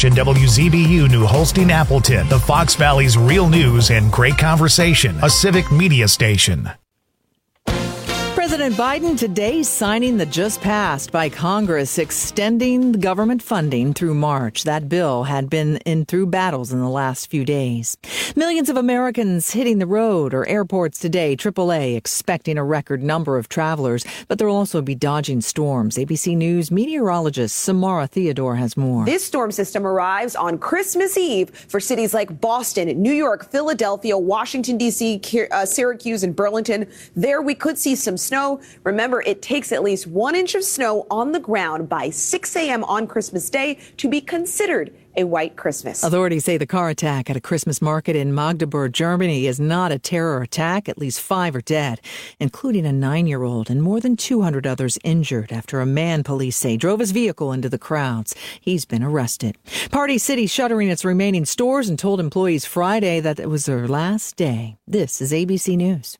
station WZBU New Holstein Appleton, the Fox Valley's real news and great conversation, a civic media station. President Biden today signing the just passed by Congress extending government funding through March. That bill had been through battles in the last few days. Millions of Americans hitting the road or airports today. AAA expecting a record number of travelers, but they'll also be dodging storms. ABC News meteorologist Samara Theodore has more. This storm system arrives on Christmas Eve for cities like Boston, New York, Philadelphia, Washington, D.C., Syracuse, and Burlington. There we could see some snow. Remember, it takes at least 1 inch of snow on the ground by 6 a.m. on Christmas Day to be considered a white Christmas. Authorities say the car attack at a Christmas market in Magdeburg, Germany is not a terror attack. At least 5 are dead, including a 9-year-old, and more than 200 others injured after a man, police say, drove his vehicle into the crowds. He's been arrested. Party City shuttering its remaining stores and told employees Friday that it was their last day. This is ABC News.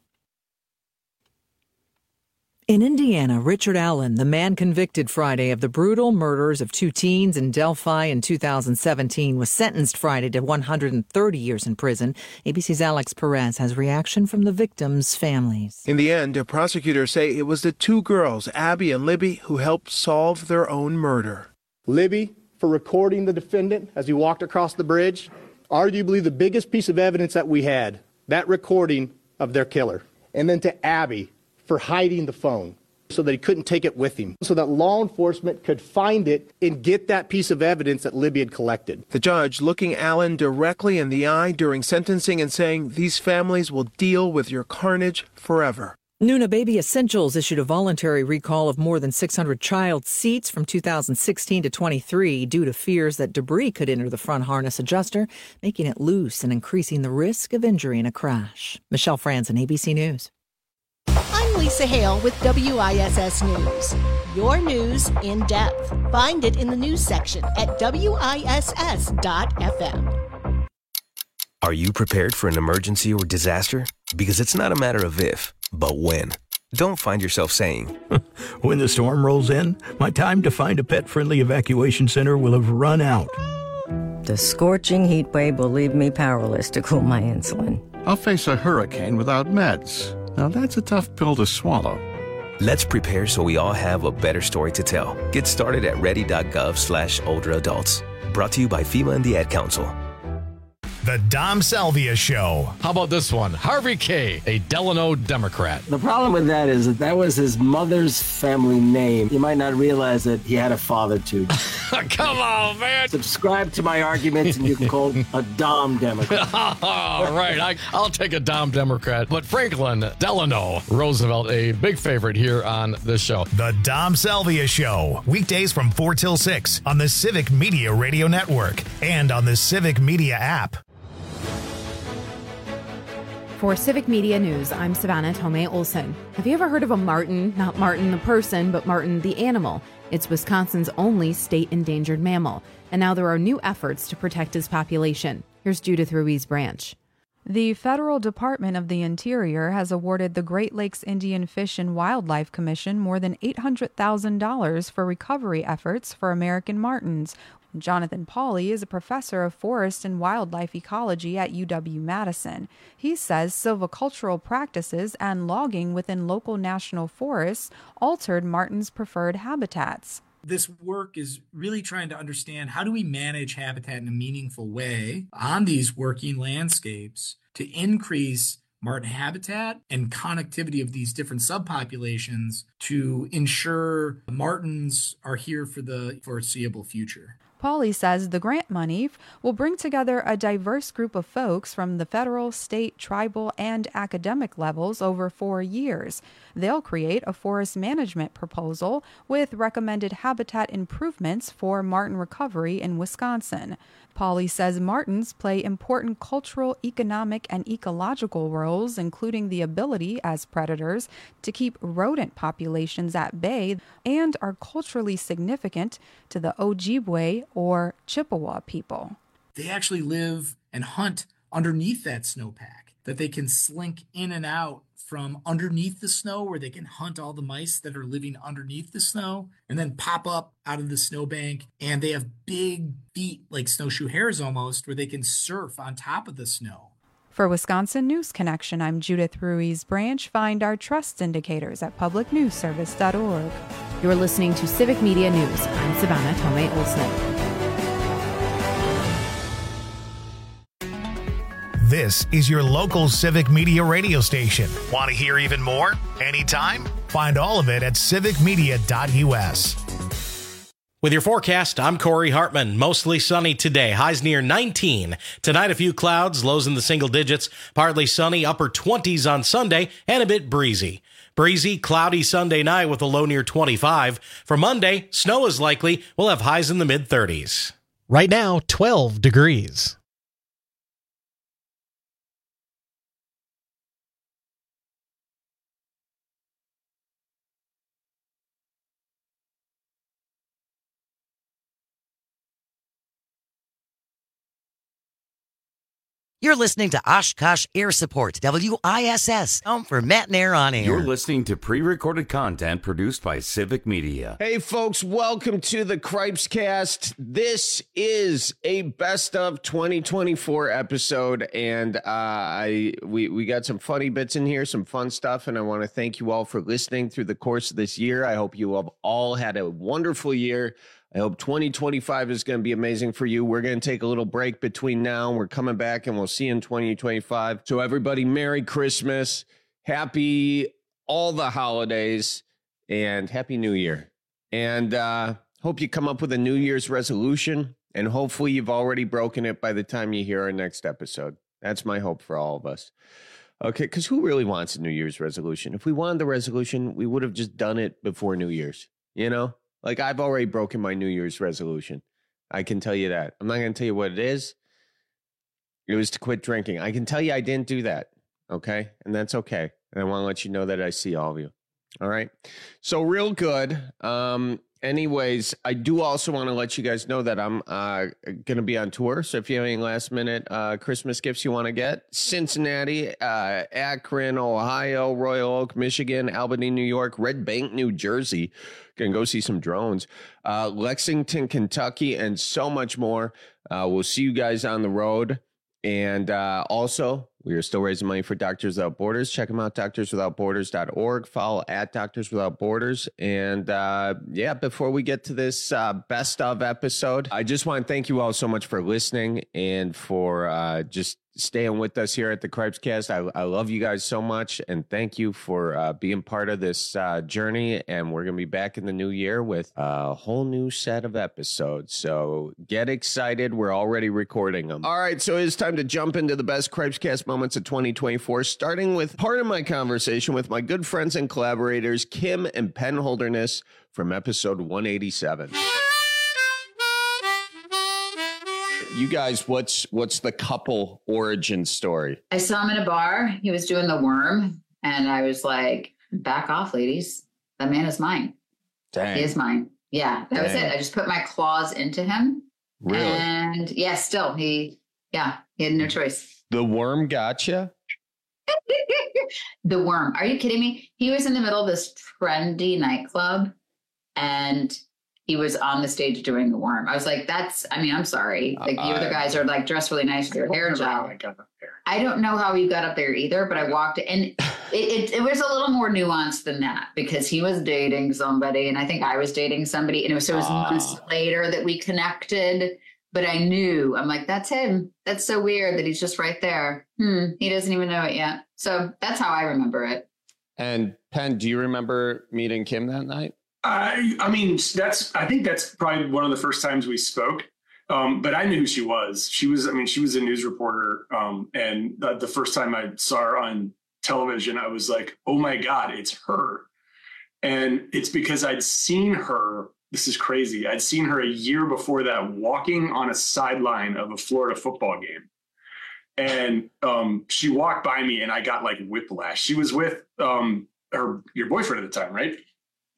In Indiana, Richard Allen, the man convicted Friday of the brutal murders of 2 teens in Delphi in 2017, was sentenced Friday to 130 years in prison. ABC's Alex Perez has reaction from the victims' families. In the end, prosecutors say it was the 2 girls, Abby and Libby, who helped solve their own murder. Libby, for recording the defendant as he walked across the bridge, arguably the biggest piece of evidence that we had, that recording of their killer. And then to Abby, for hiding the phone so that he couldn't take it with him, so that law enforcement could find it and get that piece of evidence that Libby had collected. The judge looking Allen directly in the eye during sentencing and saying these families will deal with your carnage forever. Nuna Baby Essentials issued a voluntary recall of more than 600 child seats from 2016 to 23 due to fears that debris could enter the front harness adjuster, making it loose and increasing the risk of injury in a crash. Michelle Franzen, ABC News. I'm Lisa Hale with WISS News. Your news in depth. Find it in the news section at WISS.FM. Are you prepared for an emergency or disaster? Because it's not a matter of if, but when. Don't find yourself saying, when the storm rolls in, my time to find a pet-friendly evacuation center will have run out. The scorching heat wave will leave me powerless to cool my insulin. I'll face a hurricane without meds. Now that's a tough pill to swallow. Let's prepare so we all have a better story to tell. Get started at ready.gov/older adults. Brought to you by FEMA and the Ad Council. The Dom Salvia Show. How about this one? Harvey K., a Delano Democrat. The problem with that is that was his mother's family name. You might not realize that he had a father, too. Come on, man. Subscribe to my arguments and you can call him a Dom Democrat. All right, I'll take a Dom Democrat. But Franklin Delano Roosevelt, a big favorite here on this show. The Dom Salvia Show. Weekdays from 4 till 6 on the Civic Media Radio Network and on the Civic Media app. For Civic Media News, I'm Savannah Tomei Olson. Have you ever heard of a marten? Not Martin the person, but marten the animal. It's Wisconsin's only state endangered mammal. And now there are new efforts to protect its population. Here's Judith Ruiz Branch. The Federal Department of the Interior has awarded the Great Lakes Indian Fish and Wildlife Commission more than $800,000 for recovery efforts for American martens. Jonathan Pauly is a professor of forest and wildlife ecology at UW-Madison. He says silvicultural practices and logging within local national forests altered martens' preferred habitats. This work is really trying to understand how do we manage habitat in a meaningful way on these working landscapes to increase marten habitat and connectivity of these different subpopulations to ensure martens are here for the foreseeable future. Pauly says the grant money will bring together a diverse group of folks from the federal, state, tribal, and academic levels over 4 years. They'll create a forest management proposal with recommended habitat improvements for marten recovery in Wisconsin. Pauly says martens play important cultural, economic, and ecological roles, including the ability as predators to keep rodent populations at bay, and are culturally significant to the Ojibwe or Chippewa people. They actually live and hunt underneath that snowpack. that they can slink in and out from underneath the snow, where they can hunt all the mice that are living underneath the snow and then pop up out of the snowbank. And they have big feet, like snowshoe hares almost, where they can surf on top of the snow. For Wisconsin News Connection, I'm Judith Ruiz Branch. Find our trust indicators at publicnewsservice.org. You're listening to Civic Media News. I'm Savannah Tomei Olson. This is your local Civic Media radio station. Want to hear even more? Anytime? Find all of it at civicmedia.us. With your forecast, I'm Corey Hartman. Mostly sunny today. Highs near 19. Tonight, a few clouds, lows in the single digits. Partly sunny, upper 20s on Sunday, and a bit breezy. Breezy, cloudy Sunday night with a low near 25. For Monday, snow is likely. We'll have highs in the mid-30s. Right now, 12 degrees. You're listening to Oshkosh Air Support, WISS, home for Matt and Air on Air. You're listening to pre-recorded content produced by Civic Media. Hey, folks, welcome to the Cripescast. This is a best of 2024 episode, and we got some funny bits in here, some fun stuff, and I want to thank you all for listening through the course of this year. I hope you have all had a wonderful year. I hope 2025 is going to be amazing for you. We're going to take a little break between now and we're coming back, and we'll see you in 2025. So everybody, Merry Christmas, happy all the holidays, and Happy New Year. And hope you come up with a New Year's resolution, and hopefully you've already broken it by the time you hear our next episode. That's my hope for all of us. Okay, because who really wants a New Year's resolution? If we wanted the resolution, we would have just done it before New Year's, you know? Like, I've already broken my New Year's resolution. I can tell you that. I'm not going to tell you what it is. It was to quit drinking. I can tell you I didn't do that, okay? And that's okay. And I want to let you know that I see all of you, all right? So real good. Anyways, I do also want to let you guys know that I'm going to be on tour. So if you have any last-minute Christmas gifts you want to get, Cincinnati, Akron, Ohio, Royal Oak, Michigan, Albany, New York, Red Bank, New Jersey. Going to go see some drones. Lexington, Kentucky, and so much more. We'll see you guys on the road. And also, we are still raising money for Doctors Without Borders. Check them out, doctorswithoutborders.org. Follow at Doctors Without Borders. And yeah, before we get to this best of episode, I just want to thank you all so much for listening and for just staying with us here at the Cripescast. I love you guys so much, and thank you for being part of this journey. And we're going to be back in the new year with a whole new set of episodes. So get excited. We're already recording them. All right, so it's time to jump into the best Cripescast moments of 2024, starting with part of my conversation with my good friends and collaborators, Kim and Penn Holderness, from episode 187. You guys, what's the couple origin story? I saw him in a bar. He was doing the worm, and I was like, back off, ladies. That man is mine. Dang. He is mine. Yeah, that was it. I just put my claws into him. Really? And yeah, still, he had no choice. The worm gotcha? The worm. Are you kidding me? He was in the middle of this trendy nightclub, and he was on the stage doing the worm. I was like, I'm sorry. Like, you other guys are like dressed really nice with your hair gel. I don't know how he got up there either, but I walked and it was a little more nuanced than that, because he was dating somebody and I think I was dating somebody. And it was months later that we connected, but I knew, I'm like, that's him. That's so weird that he's just right there. He doesn't even know it yet. So that's how I remember it. And Penn, do you remember meeting Kim that night? I mean, I think that's probably one of the first times we spoke. But I knew who she was. She was a news reporter. And the first time I saw her on television, I was like, oh my God, it's her. And it's because I'd seen her. This is crazy. I'd seen her a year before that walking on a sideline of a Florida football game. And she walked by me and I got like whiplash. She was with your boyfriend at the time, right?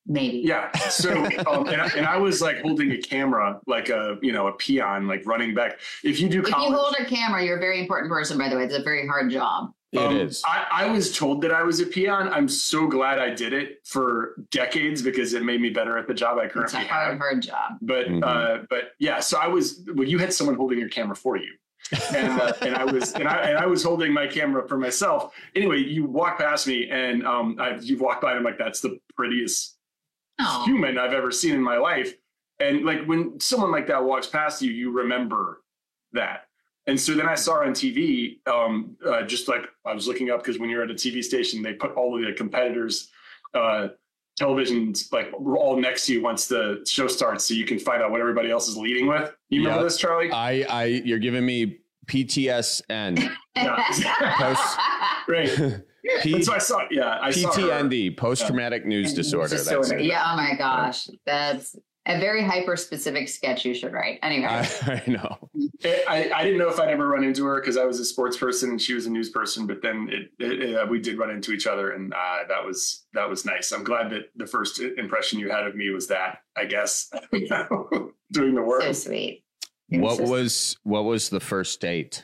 Maybe. Yeah. So, and I was like holding a camera, like a peon, like running back. If you hold a camera, you're a very important person, by the way. It's a very hard job. It is. I was told that I was a peon. I'm so glad I did it for decades because it made me better at the job I currently have. It's a hard job. But yeah, so you had someone holding your camera for you. And I was holding my camera for myself. Anyway, you walk past me and you've walked by and I'm like, that's the prettiest human I've ever seen in my life. And like when someone like that walks past you, you remember that. And so then I saw her on TV, just like I was looking up because when you're at a TV station, they put all of the competitors' televisions like all next to you once the show starts, so you can find out what everybody else is leading with. You remember this, Charlie? You're giving me PTSN. Right. That's what I saw. Yeah, I saw PTND, post-traumatic news disorder. That's it. Yeah. Oh my gosh, that's a very hyper-specific sketch you should write. Anyway, I know. I didn't know if I'd ever run into her because I was a sports person and she was a news person. But then we did run into each other, and that was nice. I'm glad that the first impression you had of me was that. I guess doing the work. So sweet. What was the first date?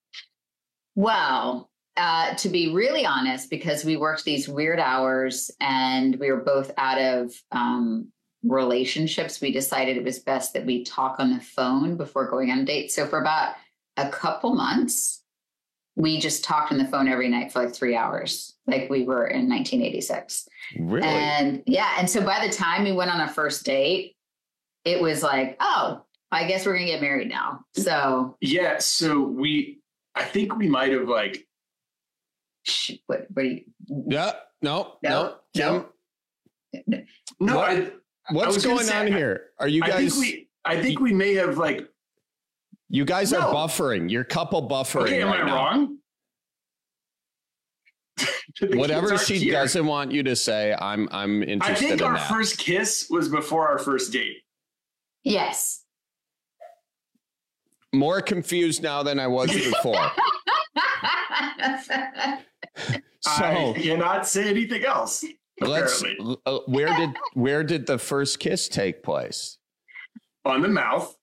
Well, to be really honest, because we worked these weird hours and we were both out of relationships, we decided it was best that we talk on the phone before going on a date. So for about a couple months, we just talked on the phone every night for like 3 hours, like we were in 1986. Really? And yeah. And so by the time we went on a first date, it was like, oh, I guess we're going to get married now. So yeah. So I think we might have like, what are you? Yeah. No. What's going on here? Are you guys? I think we may have like. You guys are buffering. You're couple buffering. Okay, am I wrong? Whatever she doesn't want you to say, I'm interested. I think in our that. first kiss was before our first date. Yes. More confused now than I was before. I cannot say anything else. Where did the first kiss take place? On the mouth.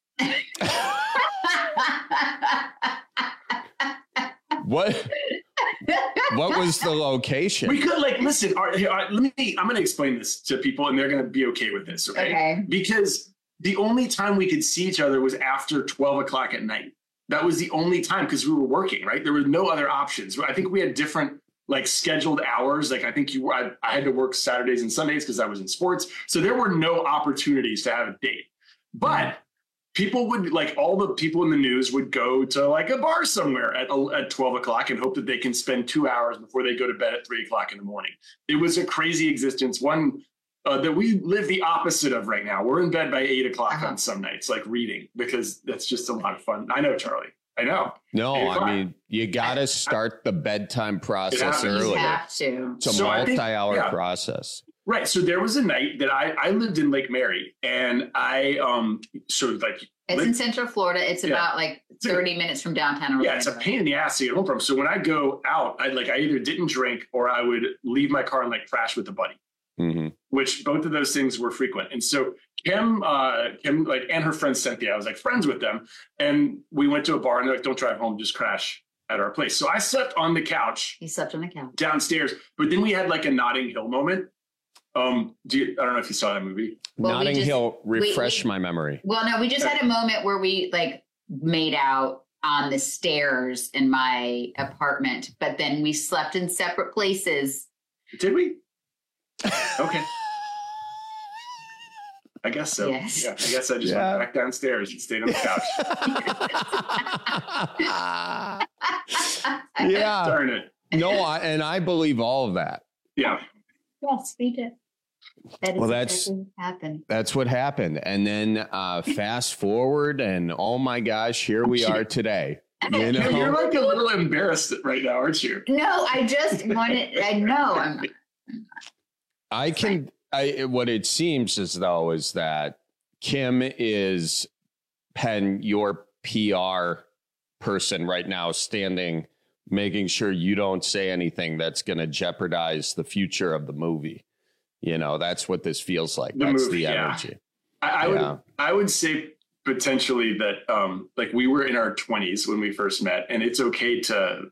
What was the location? We could listen. All right, I'm going to explain this to people, and they're going to be okay with this. Okay. Because the only time we could see each other was after 12 o'clock at night. That was the only time because we were working. Right. There were no other options. I think we had different scheduled hours. Like I think I had to work Saturdays and Sundays because I was in sports. So there were no opportunities to have a date. But people would all the people in the news would go to a bar somewhere at 12 o'clock and hope that they can spend 2 hours before they go to bed at 3 o'clock in the morning. It was a crazy existence. One that we live the opposite of right now. We're in bed by 8 o'clock on some nights, reading, because that's just a lot of fun. I know, Charlie. I know. No, I mean, you got to start the bedtime process early. You have to. It's a multi-hour process. Right. So there was a night that I lived in Lake Mary, and it's in Central Florida. It's about 30 minutes from downtown Orlando. Yeah, it's a pain in the ass to get home from. So when I go out, I either didn't drink or I would leave my car and crash with a buddy, which both of those things were frequent. And so Kim and her friend Cynthia, I was friends with them, and we went to a bar and they're don't drive home, just crash at our place. So I slept on the couch. He slept on the couch downstairs, but then we had a Notting Hill moment. I don't know if you saw that movie. Well, Notting Hill, refresh my memory. Well, no, we just had a moment where we made out on the stairs in my apartment, but then we slept in separate places. Did we? Okay. I guess so. Yes. Yeah, I guess I just went back downstairs and stayed on the couch. Yeah. Darn it. No, I believe all of that. Yeah. Yes, we did. That's what happened. That's what happened. And then fast forward, and oh my gosh, here we are today. You're a little embarrassed right now, aren't you? No, I just wanted. I know. What it seems as though is that Kim is your PR person right now, standing, making sure you don't say anything that's going to jeopardize the future of the movie. You know, that's what this feels like. The That's movie, the yeah. energy. I would say potentially that like we were in our 20s when we first met, and it's okay to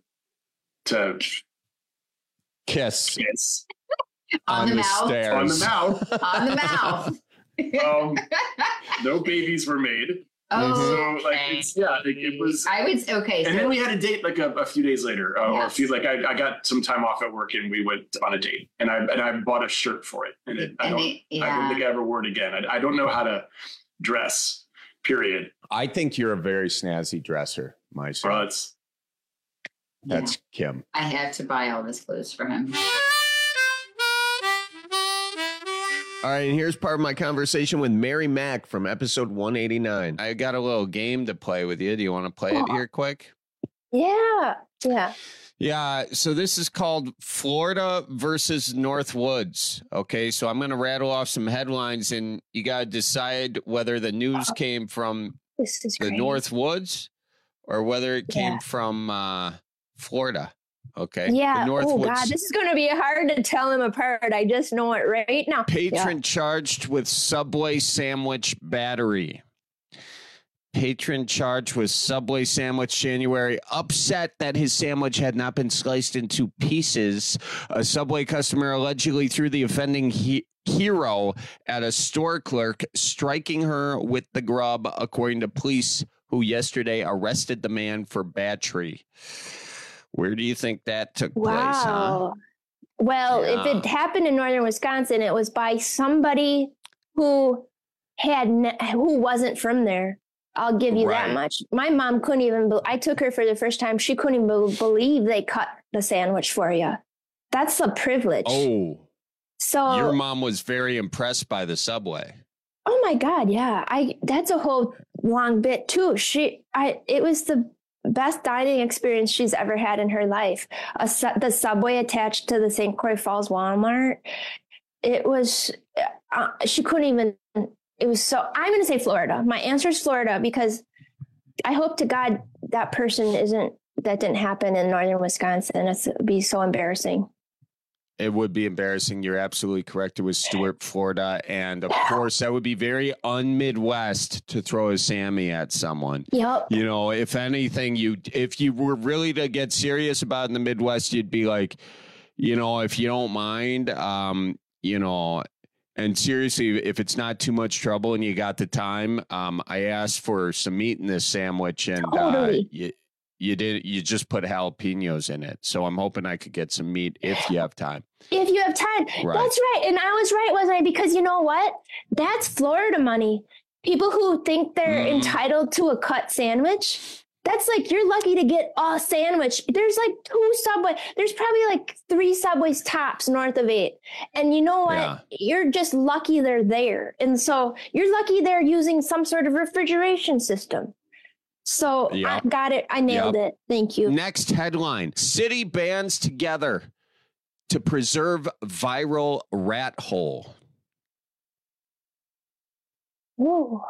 kiss on the mouth. stairs. On the mouth. On the mouth. No babies were made. Oh, so like it was. I would okay. And so, then we had a date like a few days later, or a few like I got some time off at work and we went on a date, and I bought a shirt for it, and I don't think I ever wore it again. I don't know how to dress. Period. I think you're a very snazzy dresser, my son. That's Kim. I had to buy all this clothes for him. All right, and here's part of my conversation with Mary Mack from episode 189. I got a little game to play with you. Do you want to play it here quick? Yeah. Yeah, so this is called Florida versus North Woods. Okay, so I'm going to rattle off some headlines, and you got to decide whether the news came from the North Woods or whether it came from Florida. Okay. Yeah. The North Oh, Woods. God, this is going to be hard to tell them apart. I just know it right now. Patron charged with Subway sandwich battery. Patron charged with Subway sandwich January, upset that his sandwich had not been sliced into pieces. A Subway customer allegedly threw the offending hero at a store clerk, striking her with the grub, according to police who yesterday arrested the man for battery. Where do you think that took place? Huh? Well, if it happened in northern Wisconsin, it was by somebody who wasn't from there. I'll give you that much. My mom couldn't even, I took her for the first time. She couldn't even believe they cut the sandwich for you. That's a privilege. Oh, so your mom was very impressed by the Subway. Oh my God. Yeah. That's a whole long bit too. It was the best dining experience she's ever had in her life. The Subway attached to the St. Croix Falls Walmart. It was, she couldn't even, it was so, I'm going to say Florida. My answer is Florida because I hope to God that that didn't happen in northern Wisconsin. It would be so embarrassing. It would be embarrassing. You're absolutely correct. It was Stuart, Florida. And of course, that would be very un-Midwest to throw a Sammy at someone. Yep. You know, if anything, if you were really to get serious about in the Midwest, you'd be like, you know, if you don't mind, you know, and seriously, if it's not too much trouble and you got the time, I asked for some meat in this sandwich and you just put jalapenos in it. So I'm hoping I could get some meat if you have time. If you have time. Right. That's right. And I was right, wasn't I? Because you know what? That's Florida money. People who think they're entitled to a cut sandwich. That's like, you're lucky to get a sandwich. There's like 2 Subway. There's probably like 3 Subways tops north of 8. And you know what? Yeah. You're just lucky they're there. And so you're lucky they're using some sort of refrigeration system. So I got it. I nailed it. Thank you. Next headline. City bands together to preserve viral rat hole. Whoa.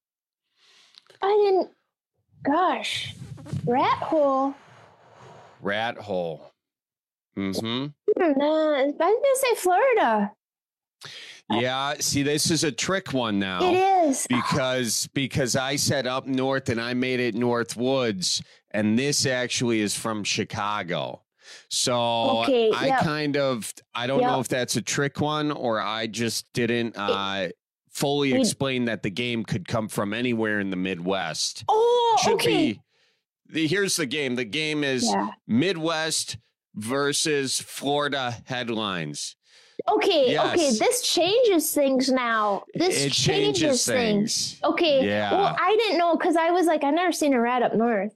Gosh. Rat hole. Rat hole. Mm-hmm. I was going to say Florida. Yeah, see, this is a trick one now. It is. Because I said up north and I made it North Woods, and this actually is from Chicago. So I don't know if that's a trick one or I just didn't fully explain that the game could come from anywhere in the Midwest. Oh, Here's the game. The game is Midwest versus Florida headlines. Okay, this changes things now. It changes things. Okay. Yeah. Well, I didn't know because I was like, I've never seen a rat up north.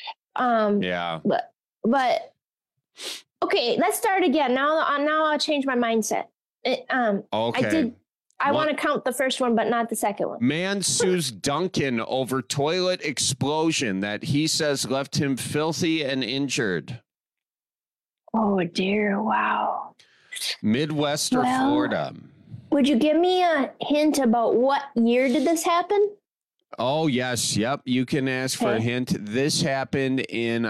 But okay, let's start again. Now I'll change my mindset. Okay. I want to count the first one, but not the second one. Man sues Duncan over toilet explosion that he says left him filthy and injured. Oh dear! Wow. Midwest or Florida? Would you give me a hint about what year did this happen? Oh, yes. Yep. You can ask for a hint. This happened in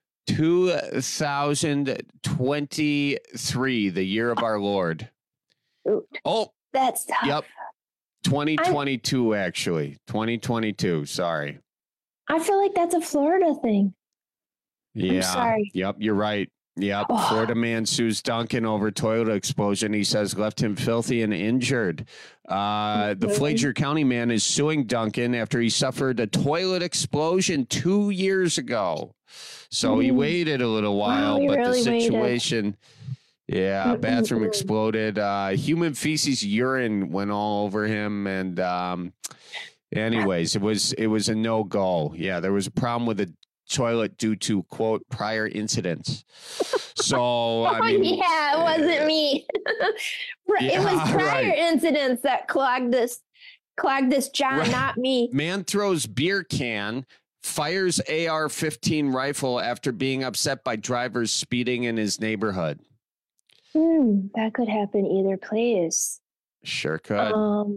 2023, the year of our Lord. Shoot. Oh, that's tough. Yep. 2022, actually. 2022. Sorry. I feel like that's a Florida thing. Yeah. I'm sorry. Yep. You're right. Yep. Florida man sues Duncan over toilet explosion. He says left him filthy and injured. The Flager County man is suing Duncan after he suffered a toilet explosion 2 years ago. So he waited a little while, but really the situation... Yeah, bathroom exploded. Human feces, urine went all over him, and anyways, it was a no-go. Yeah, there was a problem with the toilet due to quote prior incidents. So I mean, yeah, it wasn't me. It was prior incidents that clogged this John, not me. Man throws beer can. Fires AR-15 rifle after being upset by drivers speeding in his neighborhood. That could happen either place. Sure could.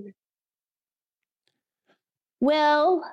Well,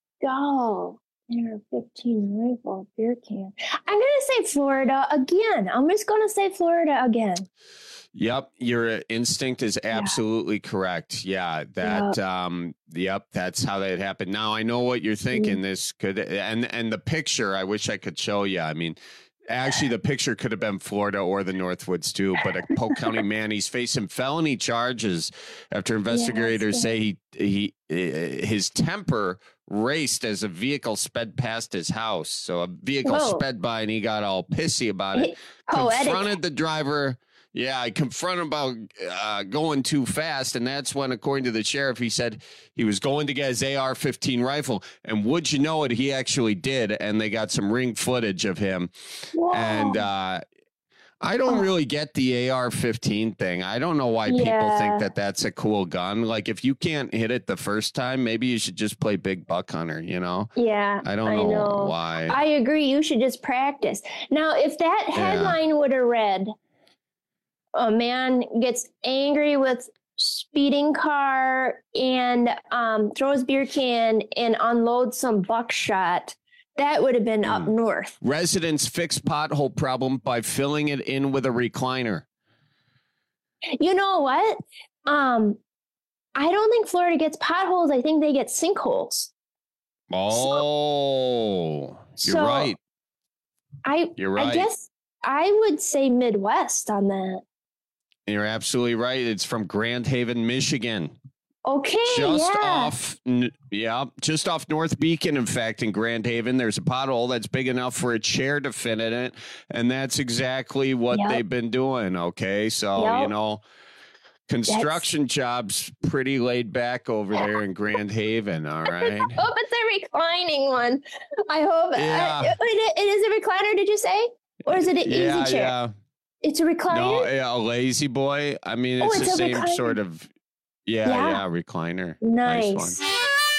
AR-15 rifle, beer can. I'm going to say Florida again. I'm just going to say Florida again. Yep, your instinct is absolutely correct. Yeah, that yep, that's how that happened. Now I know what you're thinking. This could and the picture, I wish I could show you. I mean, actually the picture could have been Florida or the Northwoods too, but a Polk County man, he's facing felony charges after investigators say his temper raced as a vehicle sped past his house. So a vehicle sped by and he got all pissy about it. Confronted the driver. Yeah, I confronted him about going too fast, and that's when, according to the sheriff, he said he was going to get his AR-15 rifle, and would you know it, he actually did, and they got some ring footage of him. Whoa. And I don't really get the AR-15 thing. I don't know why people think that that's a cool gun. Like, if you can't hit it the first time, maybe you should just play Big Buck Hunter, you know? Yeah, I don't know why. I agree. You should just practice. Now, if that headline would have read, a man gets angry with speeding car and throws beer can and unloads some buckshot, that would have been up north. Residents fix pothole problem by filling it in with a recliner. You know what? I don't think Florida gets potholes. I think they get sinkholes. Oh, you're right. You're right. I guess I would say Midwest on that. You're absolutely right. It's from Grand Haven, Michigan. Okay, just off North Beacon. In fact, in Grand Haven, there's a pothole that's big enough for a chair to fit in it, and that's exactly what they've been doing. Okay, so you know, construction jobs pretty laid back over there in Grand Haven. All right. I hope it's a reclining one. I hope it is a recliner. Did you say, or is it an easy chair? Yeah. It's a recliner? No, a lazy boy. I mean, it's the same recliner. Sort of. Yeah, recliner. Nice one.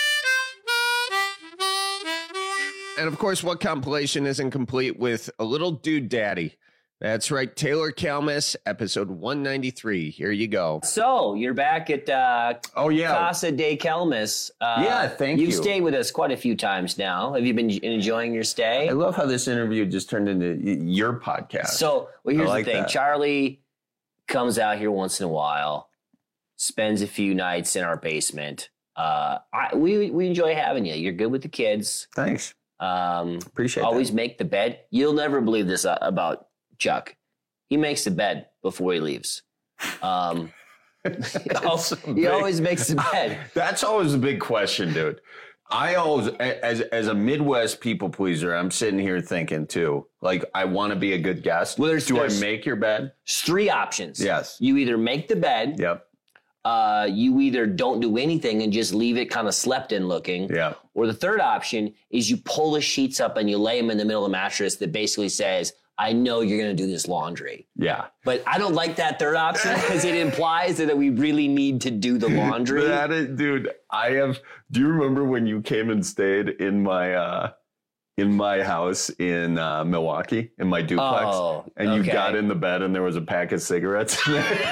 And of course, what compilation isn't complete with a little dude daddy? That's right, Taylor Kalmus, episode 193. Here you go. So you're back at Casa de Kalmus. Thank you. You've stayed with us quite a few times now. Have you been enjoying your stay? I love how this interview just turned into your podcast. So here's the thing. Charlie comes out here once in a while, spends a few nights in our basement. We enjoy having you. You're good with the kids. Thanks. Appreciate it. Always make the bed. You'll never believe this about Chuck. He makes the bed before he leaves. He always makes the bed. That's always a big question, dude. I always, as a Midwest people pleaser, I'm sitting here thinking too, like, I want to be a good guest. Well, do I make your bed? There's three options. Yes. You either make the bed. Yep. You either don't do anything and just leave it kind of slept in looking. Yeah. Or the third option is you pull the sheets up and you lay them in the middle of the mattress that basically says, I know you're going to do this laundry. Yeah. But I don't like that third option because it implies that we really need to do the laundry. Dude, do you remember when you came and stayed in my house in Milwaukee, in my duplex, and you got in the bed and there was a pack of cigarettes in there?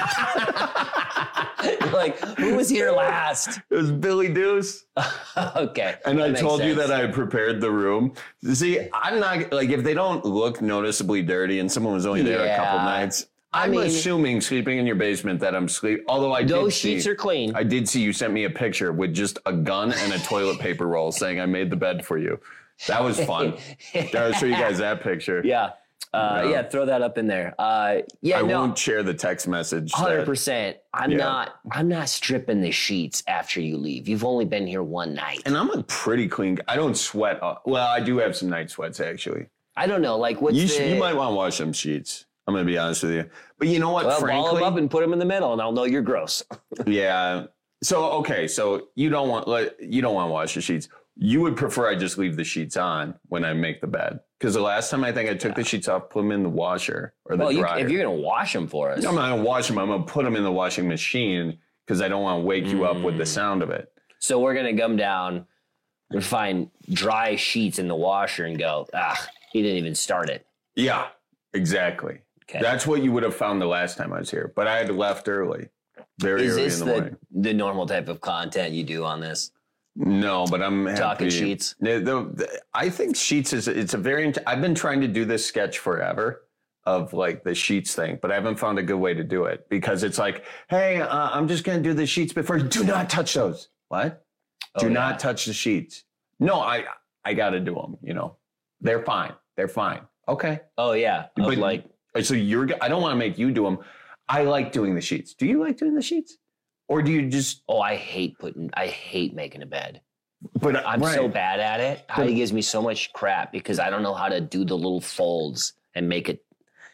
Like, who was here last? It was Billy Deuce. Okay. And I told you that I had prepared the room. See, I'm not, like, if they don't look noticeably dirty and someone was only there a couple nights, I'm assuming sleeping in your basement that I'm sleeping. Although those sheets are clean. I did see you sent me a picture with just a gun and a toilet paper roll saying I made the bed for you. That was fun. I'll show you guys that picture. Yeah. Yeah, throw that up in there. I won't share the text message. 100%. I'm not stripping the sheets after you leave. You've only been here one night. And I'm a pretty clean. I don't sweat. Well, I do have some night sweats actually. I don't know. Like you might want to wash them sheets. I'm going to be honest with you. But you know what? Well, frankly, ball them up and put them in the middle, and I'll know you're gross. Yeah. So you don't want to wash the sheets. You would prefer I just leave the sheets on when I make the bed. Because the last time I think I took the sheets off, put them in the washer or the dryer. If you're going to wash them for us. I'm not going to wash them. I'm going to put them in the washing machine because I don't want to wake you up with the sound of it. So we're going to come down and find dry sheets in the washer and go, he didn't even start it. Yeah, exactly. Okay. That's what you would have found the last time I was here. But I had left early. Very early in the morning. Is this the normal type of content you do on this? No, but I'm happy. Talking sheets. I think sheets it's a very. I've been trying to do this sketch forever of like the sheets thing, but I haven't found a good way to do it because it's like, hey, I'm just going to do the sheets before. Do not touch those. What? Do not touch the sheets. No, I got to do them. You know, they're fine. They're fine. Okay. Oh yeah. But so I don't want to make you do them. I like doing the sheets. Do you like doing the sheets? Or do you just... I hate making a bed. But I'm so bad at it. Heidi gives me so much crap because I don't know how to do the little folds and make it,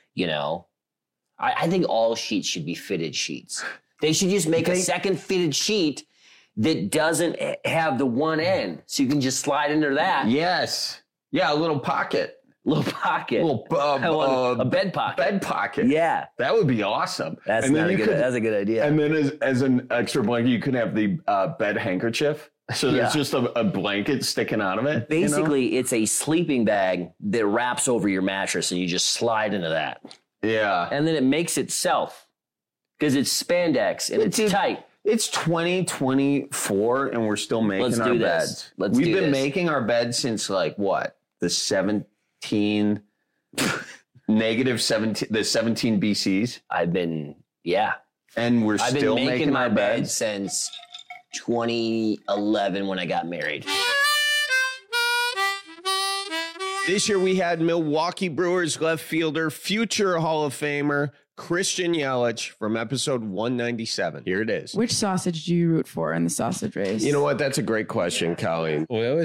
I think all sheets should be fitted sheets. They should just make a second fitted sheet that doesn't have the one end. So you can just slide into that. Yes. Yeah, a little pocket. A bed pocket. Bed pocket. Yeah. That would be awesome. That's a good idea. And then as an extra blanket, you could have the bed handkerchief. So there's just a blanket sticking out of it. Basically, it's a sleeping bag that wraps over your mattress and you just slide into that. Yeah. And then it makes itself because it's spandex and it's tight. It's 2024 and we're still making our beds. We've been making our beds since like what? The 17 BCs. And we're still making my our bed since 2011 when I got married. This year we had Milwaukee Brewers left fielder, future Hall of Famer Christian Yelich from episode 197. Here it is. Which sausage do you root for in the sausage race? You know what? That's a great question, Colleen. We always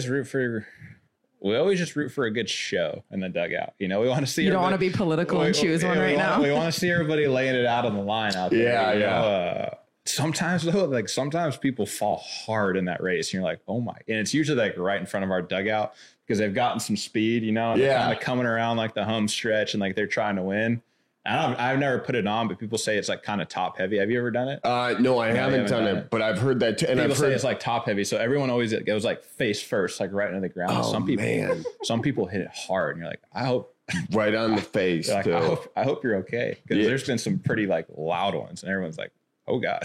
just root for a good show in the dugout. We want to see. You don't want to be political and choose one right now. We want to see everybody laying it out on the line out there. Sometimes though, sometimes people fall hard in that race, and you're like, oh my! And it's usually like right in front of our dugout because they've gotten some speed, and they're kind of coming around like the home stretch, and like they're trying to win. I've never put it on, but people say it's like kind of top heavy. Have you ever done it? No, I haven't done it, but I've heard that too. And people say it's like top heavy. So everyone always goes like face first, like right into the ground. Oh, some people hit it hard and you're like, I hope right on the face. Like, I hope you're okay. Because there's been some pretty like loud ones and everyone's like, oh God.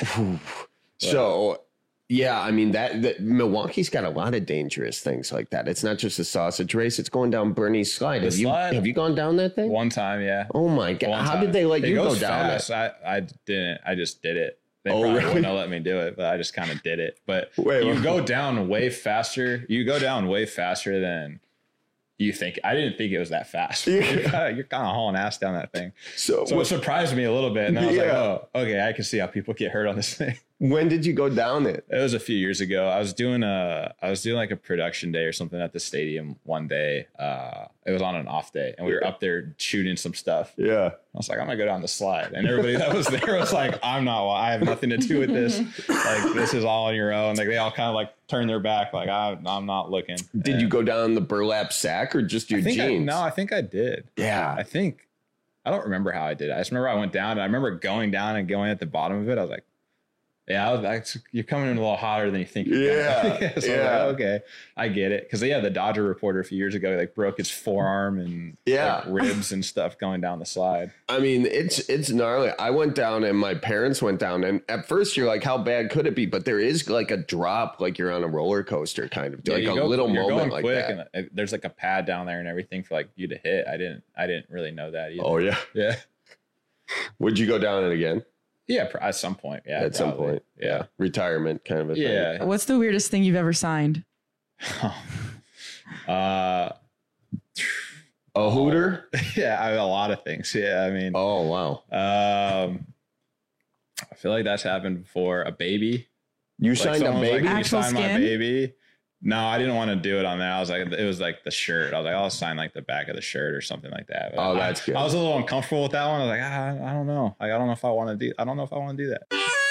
So yeah, I mean that Milwaukee's got a lot of dangerous things like that. It's not just a sausage race. It's going down Bernie's Slide. Have you gone down that thing? One time, yeah. Oh my God. How did they let you go down it? I didn't. I just did it. They probably wouldn't have let me do it, but I just kind of did it. But you go down way faster. You go down way faster than you think. I didn't think it was that fast. You're kind of hauling ass down that thing. So it surprised me a little bit. And I was like, oh, okay, I can see how people get hurt on this thing. When did you go down it? It was a few years ago. I was doing like a production day or something at the stadium one day. It was on an off day and we were up there shooting some stuff. Yeah. I was like, I'm gonna go down the slide. And everybody that was there was like, I have nothing to do with this. Like, this is all on your own. Like, they all kind of like turned their back. Like, I'm not looking. Did you go down the burlap sack or just your jeans? I think I did. Yeah. I don't remember how I did it. I just remember I went down and I remember going down and going at the bottom of it. I was like, you're coming in a little hotter than you think. Yeah. So like, okay, I get it. Because the Dodger reporter a few years ago like broke his forearm and like, ribs and stuff going down the slide. I mean, it's gnarly. I went down and my parents went down, and at first you're like, how bad could it be? But there is like a drop, like you're on a roller coaster kind of, like a little moment like that. And there's like a pad down there and everything for like you to hit. I didn't really know that either. Oh yeah. Yeah. Would you go down it again? Yeah, at some point. Yeah, at some point. Yeah, retirement kind of a thing. Yeah. What's the weirdest thing you've ever signed? A hooter? Yeah, a lot of things. Yeah, I mean. Oh wow. I feel like that's happened before. A baby. You signed a baby? Like, you signed my baby. No, I didn't want to do it on that. I was like, it was like the shirt. I was like, I'll sign like the back of the shirt or something like that. But that's good. I was a little uncomfortable with that one. I was like, I don't know. Like, I don't know if I want to do that.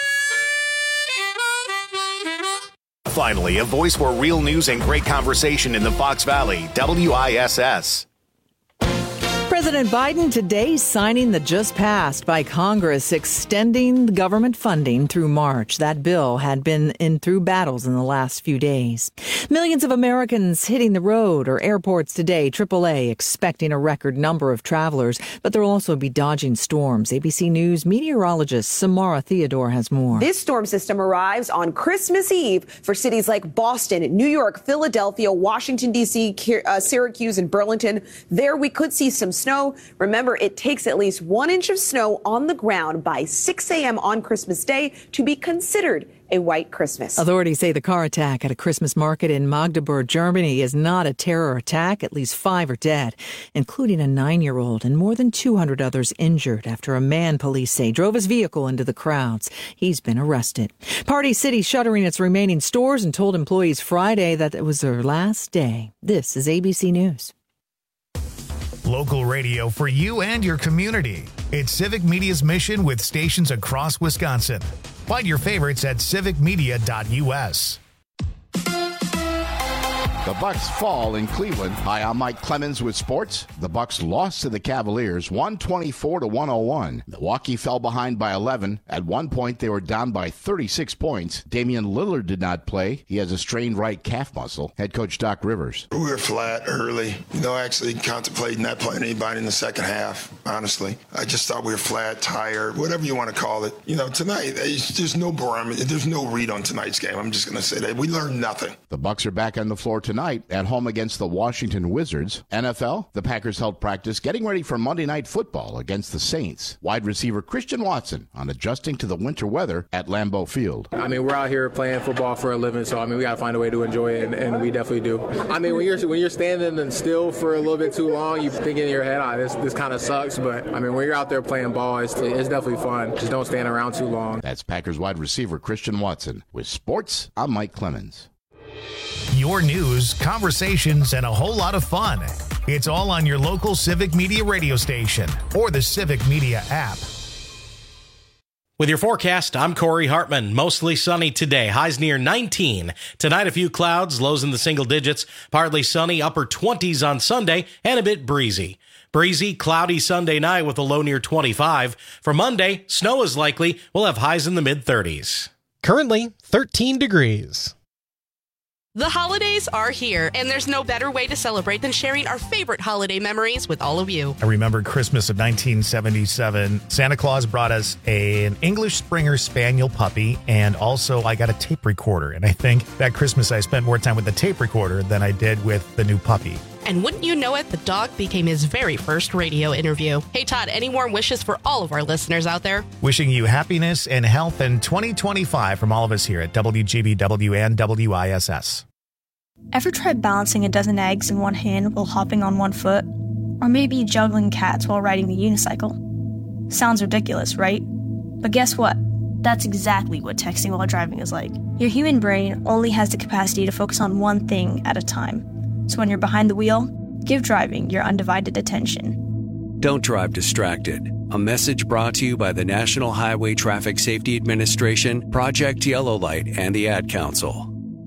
Finally, a voice for real news and great conversation in the Fox Valley, WISS. President Biden today signing the just passed by Congress extending the government funding through March. That bill had been through battles in the last few days. Millions of Americans hitting the road or airports today. AAA expecting a record number of travelers, but there will also be dodging storms. ABC News meteorologist Samara Theodore has more. This storm system arrives on Christmas Eve for cities like Boston, New York, Philadelphia, Washington, D.C., Syracuse, and Burlington. There we could see some snow. Remember, it takes at least 1 inch of snow on the ground by 6 a.m. on Christmas Day to be considered a white Christmas. Authorities say the car attack at a Christmas market in Magdeburg, Germany is not a terror attack. At least 5 are dead, including a 9-year-old, and more than 200 others injured after a man, police say, drove his vehicle into the crowds. He's been arrested. Party City shuttering its remaining stores and told employees Friday that it was their last day. This is ABC News. Local radio for you and your community. It's Civic Media's mission with stations across Wisconsin. Find your favorites at civicmedia.us. The Bucks fall in Cleveland. Hi, I'm Mike Clemens with sports. The Bucks lost to the Cavaliers 124-101. Milwaukee fell behind by 11. At one point, they were down by 36 points. Damian Lillard did not play. He has a strained right calf muscle. Head coach Doc Rivers. We were flat early. Actually contemplating not playing anybody in the second half, honestly. I just thought we were flat, tired, whatever you want to call it. Tonight, there's no barometer. There's no read on tonight's game. I'm just going to say that. We learned nothing. The Bucks are back on the floor tonight at home against the Washington Wizards. NFL, the Packers held practice getting ready for Monday Night Football against the Saints. Wide receiver Christian Watson on adjusting to the winter weather at Lambeau Field. We're out here playing football for a living, so we got to find a way to enjoy it, and we definitely do. When you're standing and still for a little bit too long, you think in your head, this kind of sucks, but when you're out there playing ball, it's definitely fun. Just don't stand around too long. That's Packers wide receiver Christian Watson. With sports, I'm Mike Clemens. Your news, conversations, and a whole lot of fun. It's all on your local Civic Media radio station or the Civic Media app. With your forecast, I'm Corey Hartman. Mostly sunny today. Highs near 19. Tonight, a few clouds, lows in the single digits. Partly sunny, upper 20s on Sunday, and a bit breezy. Breezy, cloudy Sunday night with a low near 25. For Monday, snow is likely. We'll have highs in the mid-30s. Currently, 13 degrees. The holidays are here, and there's no better way to celebrate than sharing our favorite holiday memories with all of you. I remember Christmas of 1977. Santa Claus brought us an English Springer Spaniel puppy, and also I got a tape recorder. And I think that Christmas I spent more time with the tape recorder than I did with the new puppy. And wouldn't you know it, the dog became his very first radio interview. Hey, Todd, any warm wishes for all of our listeners out there? Wishing you happiness and health in 2025 from all of us here at WGBW and WISS. Ever tried balancing a dozen eggs in one hand while hopping on one foot? Or maybe juggling cats while riding the unicycle? Sounds ridiculous, right? But guess what? That's exactly what texting while driving is like. Your human brain only has the capacity to focus on one thing at a time. So when you're behind the wheel, give driving your undivided attention. Don't drive distracted. A message brought to you by the National Highway Traffic Safety Administration, Project Yellow Light, and the Ad Council.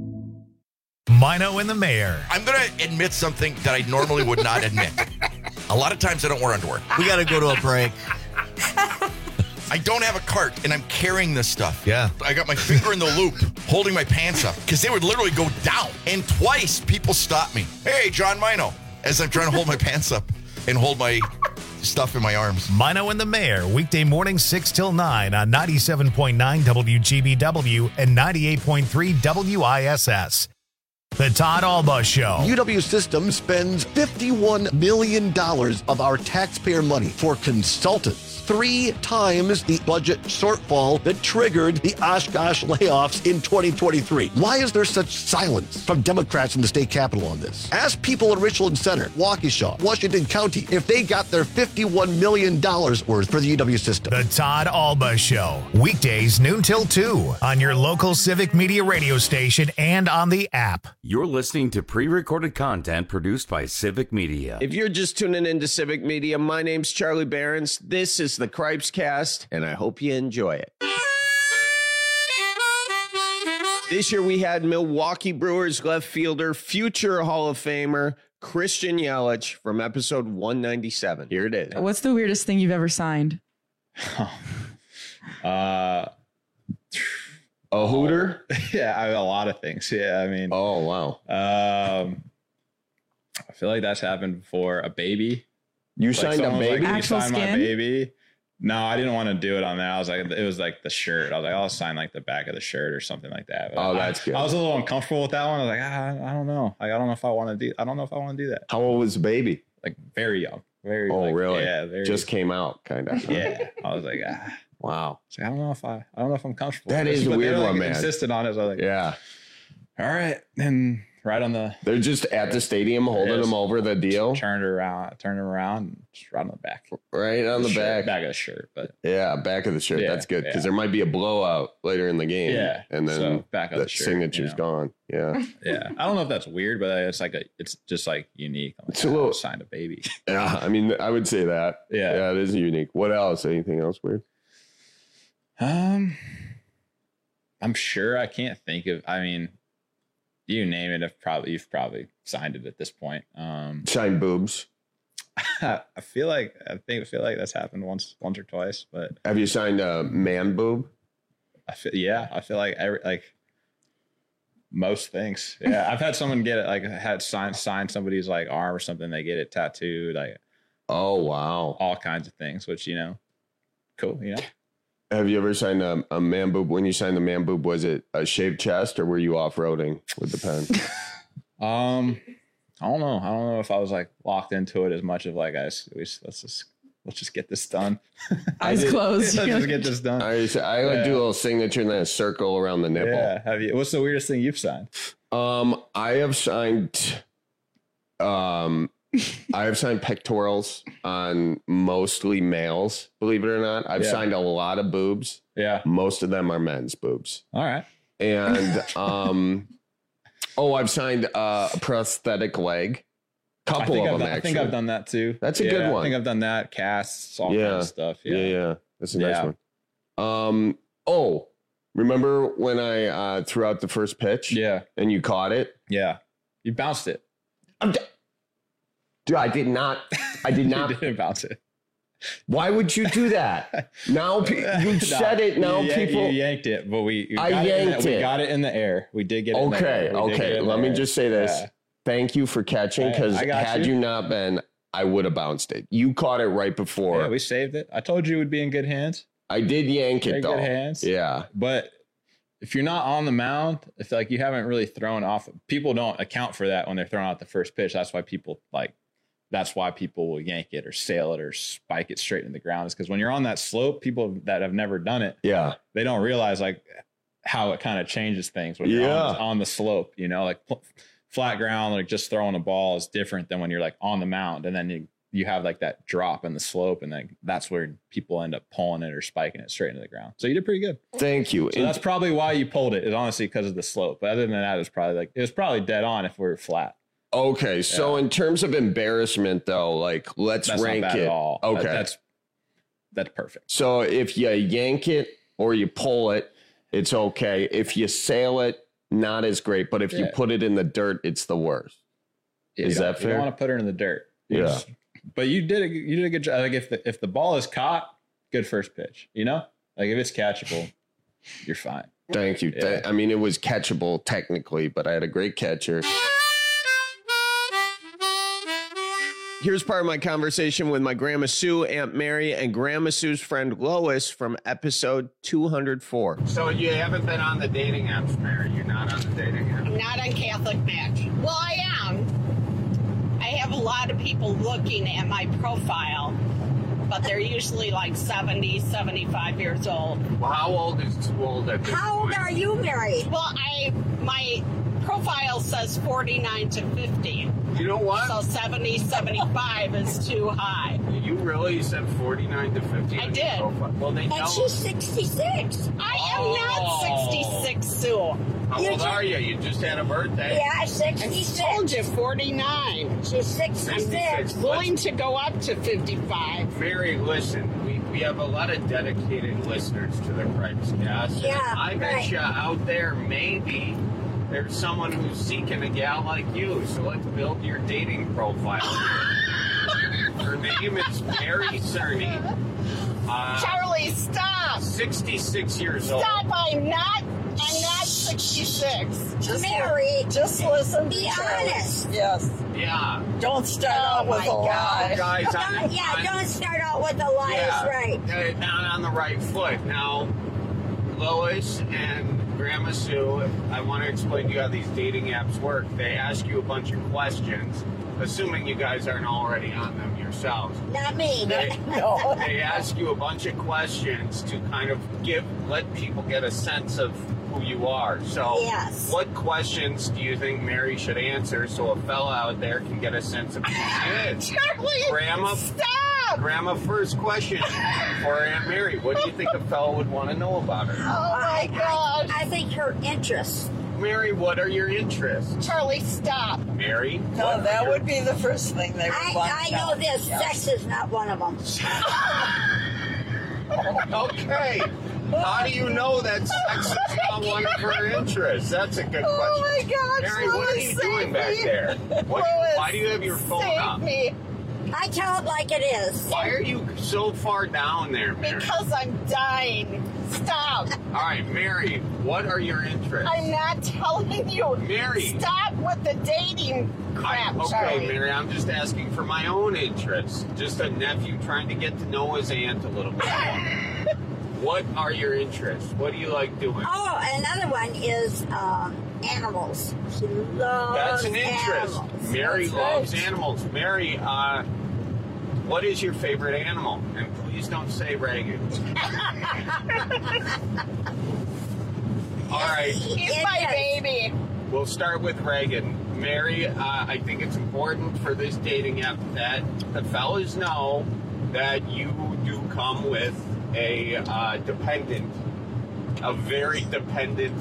Mino and the Mayor. I'm going to admit something that I normally would not admit. A lot of times I don't wear underwear. We got to go to a break. I don't have a cart, and I'm carrying this stuff. Yeah. I got my finger in the loop, holding my pants up, because they would literally go down. And twice, people stopped me. Hey, John Mino, as I'm trying to hold my pants up and hold my stuff in my arms. Mino and the Mayor, weekday morning 6 till 9 on 97.9 WGBW and 98.3 WISS. The Todd Alba Show. UW System spends $51 million of our taxpayer money for consultants. 3 times the budget shortfall that triggered the Oshkosh layoffs in 2023. Why is there such silence from Democrats in the state capitol on this? Ask people in Richland Center, Waukesha, Washington County, if they got their $51 million worth for the UW System. The Todd Alba Show. Weekdays noon till 2 on your local Civic Media radio station and on the app. You're listening to pre-recorded content produced by Civic Media. If you're just tuning into Civic Media, my name's Charlie Behrens. This is the Cripes Cast, and I hope you enjoy it. This year we had Milwaukee Brewers left fielder, future Hall of Famer, Christian Yelich from episode 197. Here it is. What's the weirdest thing you've ever signed? A hooter? Yeah, a lot of things. Yeah, I mean. Oh, wow. I feel like that's happened before. A baby. You signed a baby? Like, you signed my baby. No, I didn't want to do it on that. I was like, it was like the shirt. I was like, I'll sign like the back of the shirt or something like that. But that's good. I was a little uncomfortable with that one. I was like, I don't know. Like, I don't know if I want to do that. How old was the baby? Like very young. Very. Oh, like, really? Yeah. Very. Just came out, kind of. Yeah. I was like, wow. I don't know if I'm comfortable. That with is this. a weird one, like, man. Insisted on it. So I was like, yeah. All right. And right on the. They're just at the stadium holding them over the deal. Turn them around, and just right on the back. Right on the back. Back of the shirt, but yeah, back of the shirt. Yeah, That's good because yeah. there might be a blowout later in the game. Yeah, and then so back of the shirt, signature's gone. Yeah, yeah. I don't know if that's weird, but it's just like unique. I'm like, it's a little signed a baby. Yeah, I mean, I would say that. Yeah, it is unique. What else? Anything else weird? I'm sure I can't think of. I mean, you name it. You've probably signed it at this point. Signed boobs. I feel like that's happened once or twice. But have you signed a man boob? I feel like most things. Yeah, I've had someone get it. Like had signed somebody's like arm or something. They get it tattooed. Like, oh wow, all kinds of things. Which cool. Have you ever signed a man boob? When you signed the man boob, was it a shaved chest or were you off-roading with the pen? I don't know. I don't know if I was like locked into it as much of like let's just get this done. Eyes closed. Let's just get this done. I would do a little signature and then a circle around the nipple. Yeah. Have you? What's the weirdest thing you've signed? I have signed pectorals on mostly males, believe it or not. I've signed a lot of boobs. Yeah. Most of them are men's boobs. All right. And I've signed a prosthetic leg. Couple of them, actually. I think I've done that too. That's a good one. I think I've done that. Casts, all kinds of stuff. Yeah. That's a nice one. Remember when I threw out the first pitch? Yeah. And you caught it? Yeah. You bounced it. Dude, I did not. You didn't bounce it. Why would you do that? Now you said it. Now people. You yanked it, but we got it in the air. We did get it. Okay. Let me just say this. Yeah. Thank you for catching, because had you not been, I would have bounced it. You caught it right before. Yeah, we saved it. I told you it would be in good hands. I did yank it though. Good hands. Yeah, but if you're not on the mound, if like you haven't really thrown off, people don't account for that when they're throwing out the first pitch. That's why people will yank it or sail it or spike it straight in the ground. Is because when you're on that slope, people that have never done it, they don't realize like how it kind of changes things when you're on the slope. Like flat ground, like just throwing a ball is different than when you're like on the mound, and then you have like that drop in the slope, and then that's where people end up pulling it or spiking it straight into the ground. So you did pretty good. Thank you. So that's probably why you pulled it, is honestly because of the slope. But other than that, it was probably dead on if we were flat. Okay, so in terms of embarrassment, though, like that's rank not bad it. At all. Okay, that's perfect. So if you yank it or you pull it, it's okay. If you sail it, not as great. But if you put it in the dirt, it's the worst. Is that fair? You don't want to put it in the dirt. But you did a good job. Like if the ball is caught, good first pitch. Like if it's catchable, you're fine. Thank you. Yeah. I mean, it was catchable technically, but I had a great catcher. Here's part of my conversation with my Grandma Sue, Aunt Mary, and Grandma Sue's friend Lois from episode 204. So you haven't been on the dating apps, Mary? You're not on the dating apps? I'm not on Catholic Match. Well, I am. I have a lot of people looking at my profile, but they're usually like 70, 75 years old. Well, how old is too old at this How old point? are you, Mary? Well, my profile says 49 to 50. You know what? So 70, 75 is too high. You really said 49 to 50? I did. Well, they know. And she's 66. I am not 66, Sue. How old are you? You just had a birthday. Yeah, 66. I told you, 49. She's 66. Willing to go up to 55. Mary, listen, we have a lot of dedicated listeners to the Cripes Cast. Yeah, I bet right. you out there, maybe there's someone who's seeking a gal like you. So let's build your dating profile. Her name is Mary Cerny. Charlie, stop. 66 years old. Stop, I'm not 66. Mary, just listen. Be honest. Yes. Yeah. Don't start out with a lie. Guys, don't start out with a lie. Yeah, Right. not on the right foot. Now, Lois and Grandma Sue, I want to explain to you how these dating apps work. They ask you a bunch of questions, assuming you guys aren't already on them yourselves. Not me. No. They ask you a bunch of questions to kind of let people get a sense of who you are. So, yes. What questions do you think Mary should answer so a fella out there can get a sense of who she is? Charlie, Grandma, stop! Grandma, first question for Aunt Mary. What do you think a fella would want to know about her? Oh my God! I think her interests. Mary, what are your interests? Charlie, stop. Mary? No, that would be the first thing they would want I to know this. Yes. Sex is not one of them. Okay. How do you know that sex is not one of her interests? That's a good question. Oh my God, Mary, what are you doing back there? Why do you have your phone up? Me. I tell it like it is. Why are you so far down there, Mary? Because I'm dying. Stop. All right, Mary, what are your interests? I'm not telling you. Mary. Stop with the dating crap, Okay, Charlie. Mary, I'm just asking for my own interests. Just a nephew trying to get to know his aunt a little bit more. What are your interests? What do you like doing? Oh, another one is animals. She loves That's an interest. animals. Mary That's loves right. animals. Mary, what is your favorite animal? And please don't say Reagan. All right. He's my baby. We'll start with Reagan. Mary, I think it's important for this dating app that the fellas know that you do come with a dependent, a very dependent.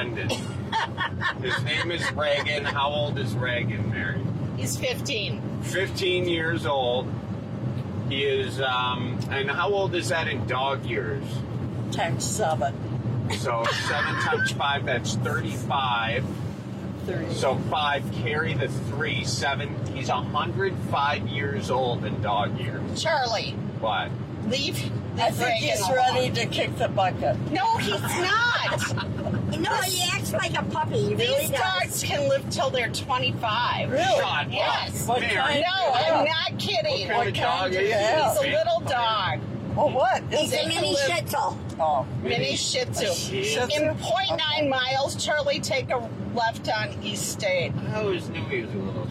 His name is Reagan. How old is Reagan, Mary? He's 15. 15 years old. He is, and how old is that in dog years? Times 7. So 7 times 5, that's 35. 30. So 5, carry the 3, 7. He's 105 years old in dog years. Charlie, What? leave. I think he's ready to kick the bucket. No, he's not. No, he acts like a puppy. He really These does. dogs can live till they're 25. Really? Shut up. Yes. What kind? No, I'm not kidding. What kind of dog is he? He's a little dog. Well, what? He's They a can mini live- Shih Tzu. Oh, mini Shih Tzu. Shih Tzu? In 0.9 miles, Charlie, take a left on East State. I always knew he was a little.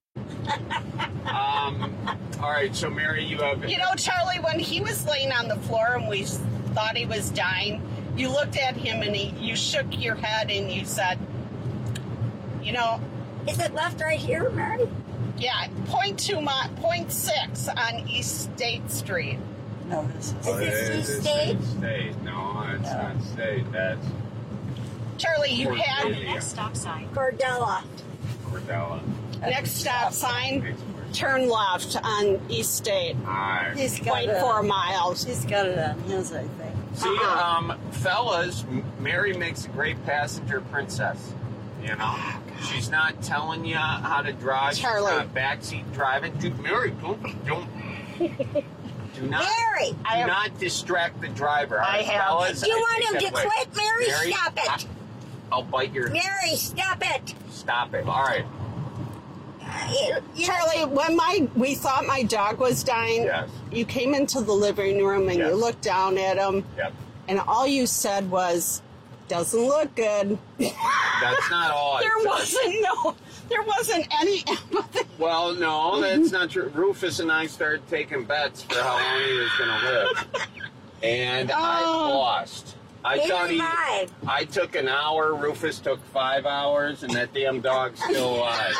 All right, so Mary, you have. You know, Charlie, when he was laying on the floor and we thought he was dying, you looked at him and you shook your head and you said, you know. Is it left right here, Mary? Yeah, 0.6 on East State Street. No, this is. Oh, this it East is State? State. No, it's not State. That's Charlie, you had Cordelia. stop sign. Cordella. Cordella. Next stop sign, turn left on East State. All right. He's got 0.4 miles. He's got it on his, I think. See, fellas, Mary makes a great passenger princess. You know, she's not telling you how to drive. Charlie. She's not backseat driving. Dude, Mary, don't. Do not, Mary! do not distract the driver. I have. Fellas, Do you I want take him that to away. quit, Mary? Stop it. I'll bite your. Mary, stop it. Stop it. All right. Charlie, when we thought my dog was dying, you came into the living room and you looked down at him, and all you said was, "Doesn't look good." That's not all I said. There wasn't any empathy. Well, no, that's not true. Rufus and I started taking bets for how long he was going to live. And I lost. I took an hour, Rufus took 5 hours, and that damn dog's still alive.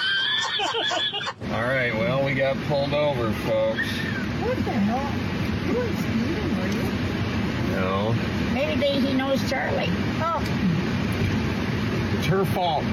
All right, well, we got pulled over, folks. What the hell? You weren't speeding, were you? No. Maybe he knows Charlie. Oh. It's her fault.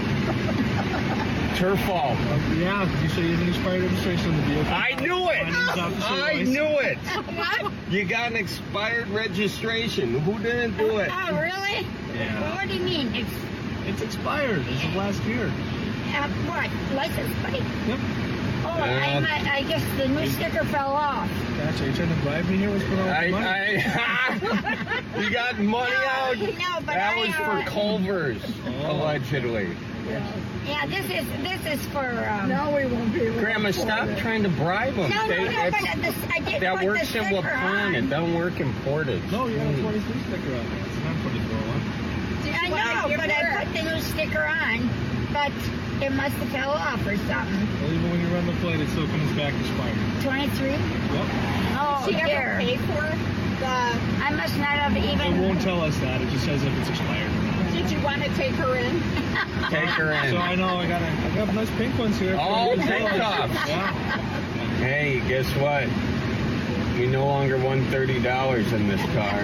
It's her fault. Yeah, you say you have an expired registration on the vehicle. I knew it! I knew it! What? You got an expired registration. Who didn't do it? Oh, really? Yeah. Well, what do you mean? It's expired. It's of last year. What? License plate? Yep. Oh, I guess the new sticker fell off. Gotcha. You trying to bribe me here? What's going on with money? You got money out? No, but that was for Culver's, allegedly. Yeah, this is for. No, we won't be able to. Grandma, stop trying to bribe them. No, but I did that put works the in sticker Waupun. It doesn't work in Portage. No, you have a 23 sticker on there. It's not 24 one. I know, but I put the new sticker on, but it must have fell off or something. Well, even when you run the plate, it still comes back expired. 23? Yep. Oh, Did she ever pay for it? I must not have even. It won't tell us that. It just says if it's expired. Did you want to take her in? Take her in. So I know I got nice pink ones here. Oh, pink tops. Yeah. Hey, guess what? We no longer won $30 in this car.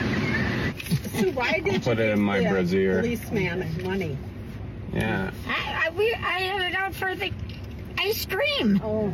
So why did Put you it in my give brassiere. policeman money? Yeah. I had it out for the ice cream. Oh.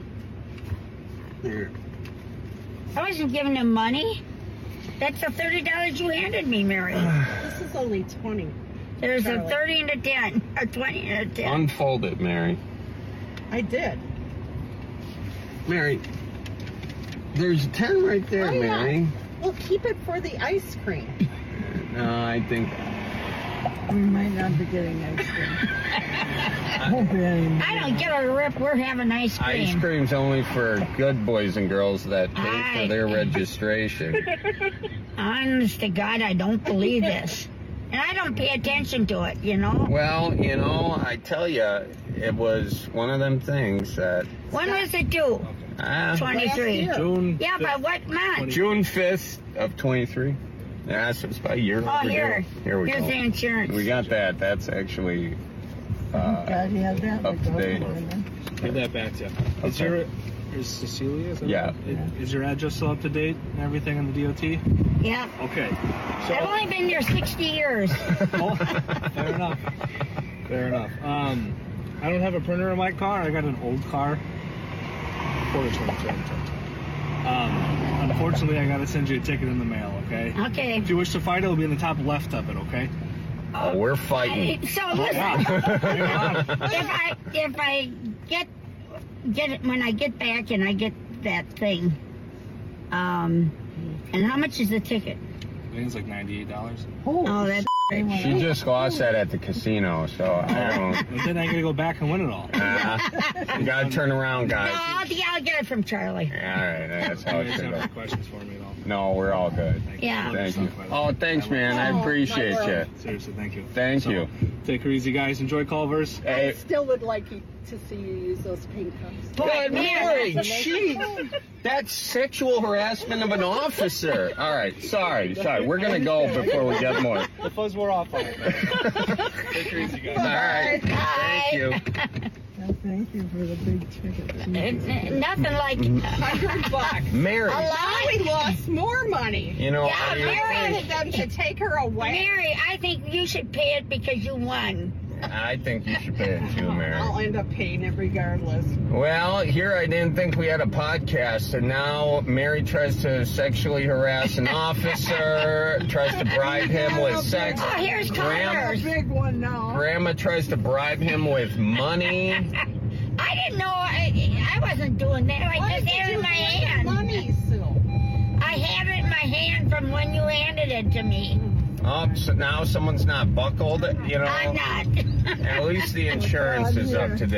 Here. I wasn't giving him money. That's the $30 you handed me, Mary. This is only 20. There's Charlie. a 30 and a 10, or 20 and a 10. Unfold it, Mary. I did. Mary, there's a 10 right there, Why not? Mary. Well, keep it for the ice cream. No, I think... We might not be getting ice cream. I don't give a rip. We're having ice cream. Ice cream's only for good boys and girls that pay for their registration. Honest to God, I don't believe this. And I don't pay attention to it, you know? Well, you know, I tell you, it was one of them things that... When was it due? 23. June. Yeah, by what month? June 5th of 23. Yeah, so it's about a year. Oh, here. Here we Here's go. the insurance. We got that. That's actually up to date. Give that back to you. Is Cecilia? Is that Yeah. Is your address still up to date and everything on the DOT? Yeah. Okay. So, I've only been there 60 years. Oh, fair enough. Fair enough. I don't have a printer in my car. I got an old car. Unfortunately, I got to send you a ticket in the mail, okay? Okay. If you wish to fight, it'll be in the top left of it, okay? Oh, we're fighting. So listen, if I get it when I get back and I get that thing, and how much is the ticket? I think it's like $98. Oh, that's She just lost that at the casino, so I don't. And then I got to go back and win it all. You gotta turn around, guys. No, I'll get it from Charlie. All right, that's how it You should don't have have. questions for me at all. No, we're all good. Yeah. Thank you. Oh, thanks, man. I appreciate you. Seriously, thank you. Thank you. Take her easy, guys. Enjoy Culver's. I still would like to see you use those pink cups. Good Mary, jeez. That's sexual harassment of an officer. All right, sorry. We're going to go before we get more. The fuzz wore off on it. Take her easy, guys. All right. Thank you. Thank you for the big ticket. Nothing like $100. Mary. Now we lost more money. You know, Yeah, I wanted them to take her away. Mary, I think you should pay it because you won. I think you should pay it too, Mary. I'll end up paying it regardless. Well, here I didn't think we had a podcast, and now Mary tries to sexually harass an officer, tries to bribe him with sex. Oh, here's Connors. Big one now. Grandma tries to bribe him with money. I didn't know I wasn't doing that. I just had it in my hand. Money, Sue. I have it in my hand from when you handed it to me. Oh, so now someone's not buckled, you know? I'm not. At least the insurance is up to date.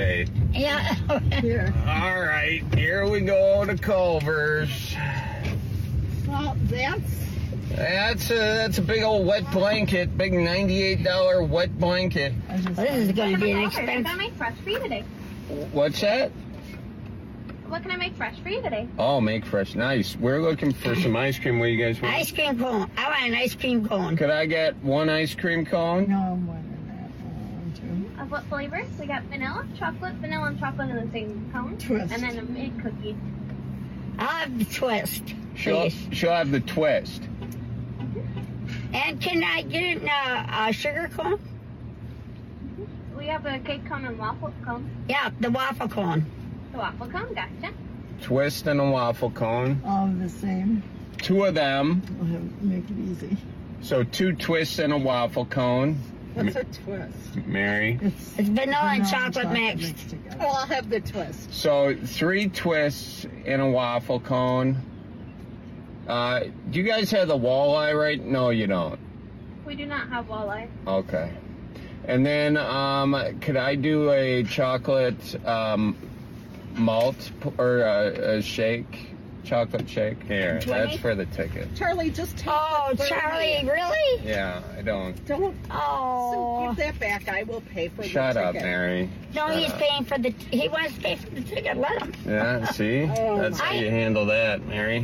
Yeah. Here. All right, here we go to Culver's. Well, That's a big old wet blanket, big $98 wet blanket. This is going to be an What can I expensive. make fresh for you today? What's that? What can I make fresh for you today? Oh, make fresh. Nice. We're looking for some ice cream. What do you guys want? Ice cream cone. I want an ice cream cone. Could I get one ice cream cone? No, Of what flavors? We got vanilla, and chocolate in the same cone. Twist. And then a mid cookie. I'll have the twist, She'll have the twist. And can I get it in a sugar cone? We have a cake cone and waffle cone. Yeah, the waffle cone. The waffle cone, gotcha. Twist and a waffle cone. All the same. 2 of them. We'll make it easy. So 2 twists and a waffle cone. What's a twist? Mary. It's vanilla and chocolate mixed. Oh, I'll have the twist. So 3 twists in a waffle cone. Do you guys have the walleye right? No, you don't. We do not have walleye. Okay. And then, could I do a chocolate malt or a shake? Chocolate shake? Here, 20? that's for the ticket. Charlie, just take Oh, the Charlie, really? Yeah, I don't. Don't. Oh. Give that back. I will pay for Shut the up, ticket. Mary. No, Shut he's up. paying for the. He wants to pay for the ticket. Let him. Yeah, see? Oh, That's how my. you handle that, Mary.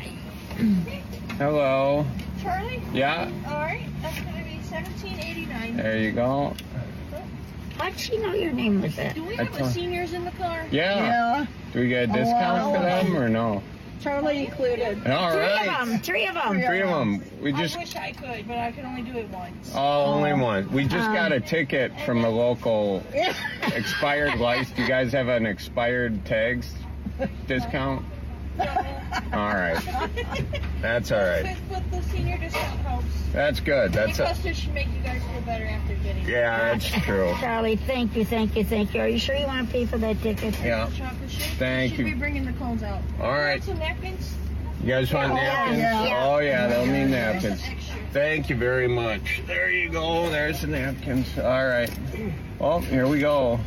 Hello. Charlie? Yeah, All right, that's going to be $17.89. there you go. How'd she know your name was that? Do we I have told- seniors in the car? Yeah. Do we get a discount for them or no? Charlie included. All Three right. of them. 3 of them. 3 of them. We just. I wish I could, but I can only do it once. Oh, only one. We just got a ticket from the local expired license. Do you guys have an expired tags discount? All right. That's all right. But the senior discount helps. That's good. That's Because it should make you guys feel better after getting it. yeah, that's true. Charlie, thank you. Are you sure you want to pay for that ticket? Yeah. Chocolate shake. Thank Should you. be bringing the cones out. All right. Some napkins? You guys want napkins? Yeah. Oh, yeah, they'll need napkins. Thank you very much. There you go. There's the napkins. All right. Oh, here we go.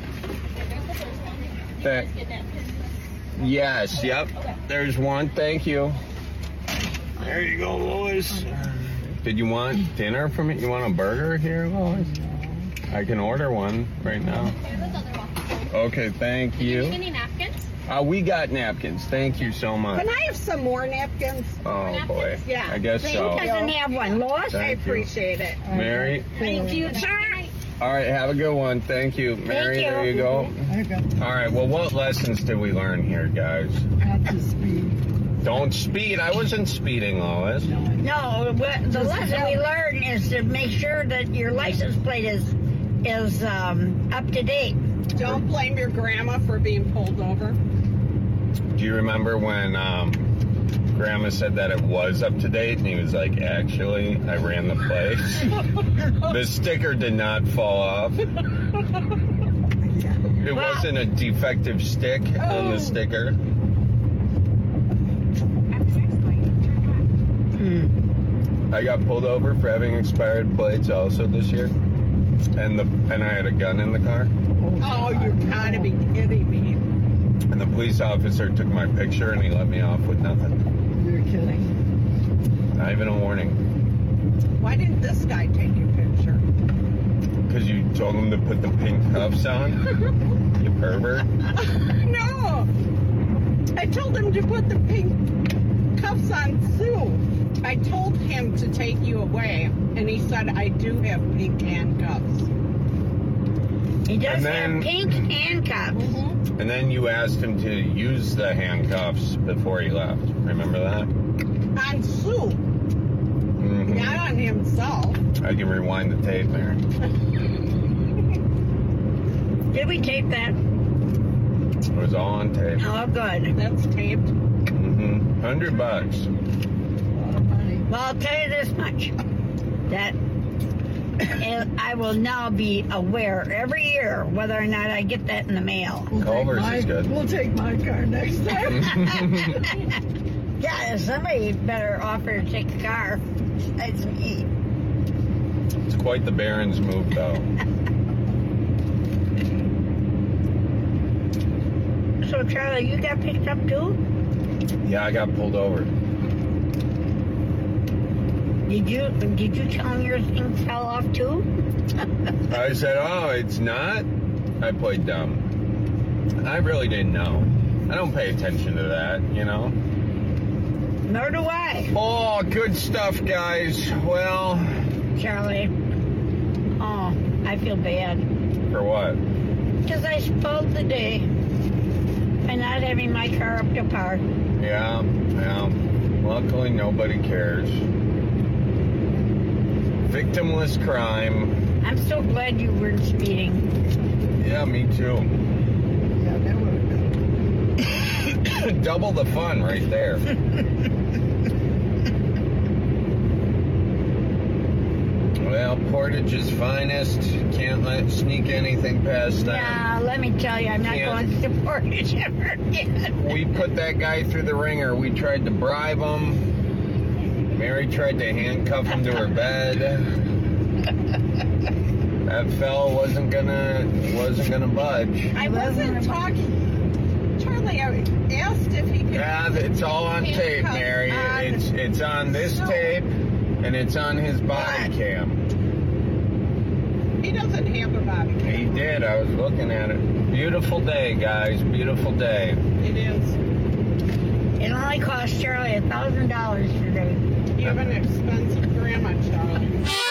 Yes, yep. There's one. Thank you. There you go, Lois. Did you want dinner from me? You want a burger here, Lois? I can order one right now. Okay, thank you. Any napkins? We got napkins. Thank you so much. Can I have some more napkins? Oh, boy. Yeah. I guess Who so. doesn't have one? Lois? I Thank you. appreciate it. Mary? Thank you, sir. All right, have a good one. Thank you. Mary, you. there you go. All right, well, what lessons did we learn here, guys? Not to speed. Don't speed. I wasn't speeding, Lois. No, the lesson we learn is to make sure that your license plate is up to date. Don't blame your grandma for being pulled over. Do you remember when Grandma said that it was up to date, and he was like, actually, I ran the place. The sticker did not fall off. It wasn't a defective stick on the sticker. I got pulled over for having expired plates also this year, and I had a gun in the car. Oh, you gotta be kidding me. And the police officer took my picture and he let me off with nothing. You're kidding. Not even a warning. Why didn't this guy take your picture? Because you told him to put the pink cuffs on? You pervert. No! I told him to put the pink cuffs on Sue. I told him to take you away, and he said, I do have pink handcuffs. He does have pink handcuffs. And then you asked him to use the handcuffs before he left. Remember that? On Sue. Mm-hmm. Not on himself. I can rewind the tape, Mary. Did we tape that? It was all on tape. Oh, good. That's taped. Mm-hmm. $100. Well, I'll tell you this much. That I will now be aware every year whether or not I get that in the mail. Culver's is good. We'll take my car next time. Yeah, somebody better offer to take the car. That's me. It's quite the Barons move, though. So, Charlie, you got picked up too? Yeah, I got pulled over. Did you tell him your thing fell off too? I said, oh, it's not? I played dumb. I really didn't know. I don't pay attention to that, you know? Nor do I. Oh, good stuff, guys. Well... Charlie. Oh, I feel bad. For what? Because I spoiled the day by not having my car up to par. Yeah. Luckily, nobody cares. Victimless crime. I'm so glad you weren't speeding. Yeah, me too. Yeah, that would have been. Double the fun right there. Well, Portage's finest. Can't sneak anything past that. Yeah, let me tell you, I'm not going to Portage ever again. We put that guy through the ringer. We tried to bribe him. Mary tried to handcuff him to her bed. That fella wasn't gonna budge. I wasn't talking. Charlie, I asked if he could. Yeah, it's all on tape, Mary. It's on this tape, and it's on his body cam. He doesn't have a body cam. He did. I was looking at it. Beautiful day, guys. Beautiful day. It is. It only cost Charlie $1,000 today. You have an expensive grandma, Charlie.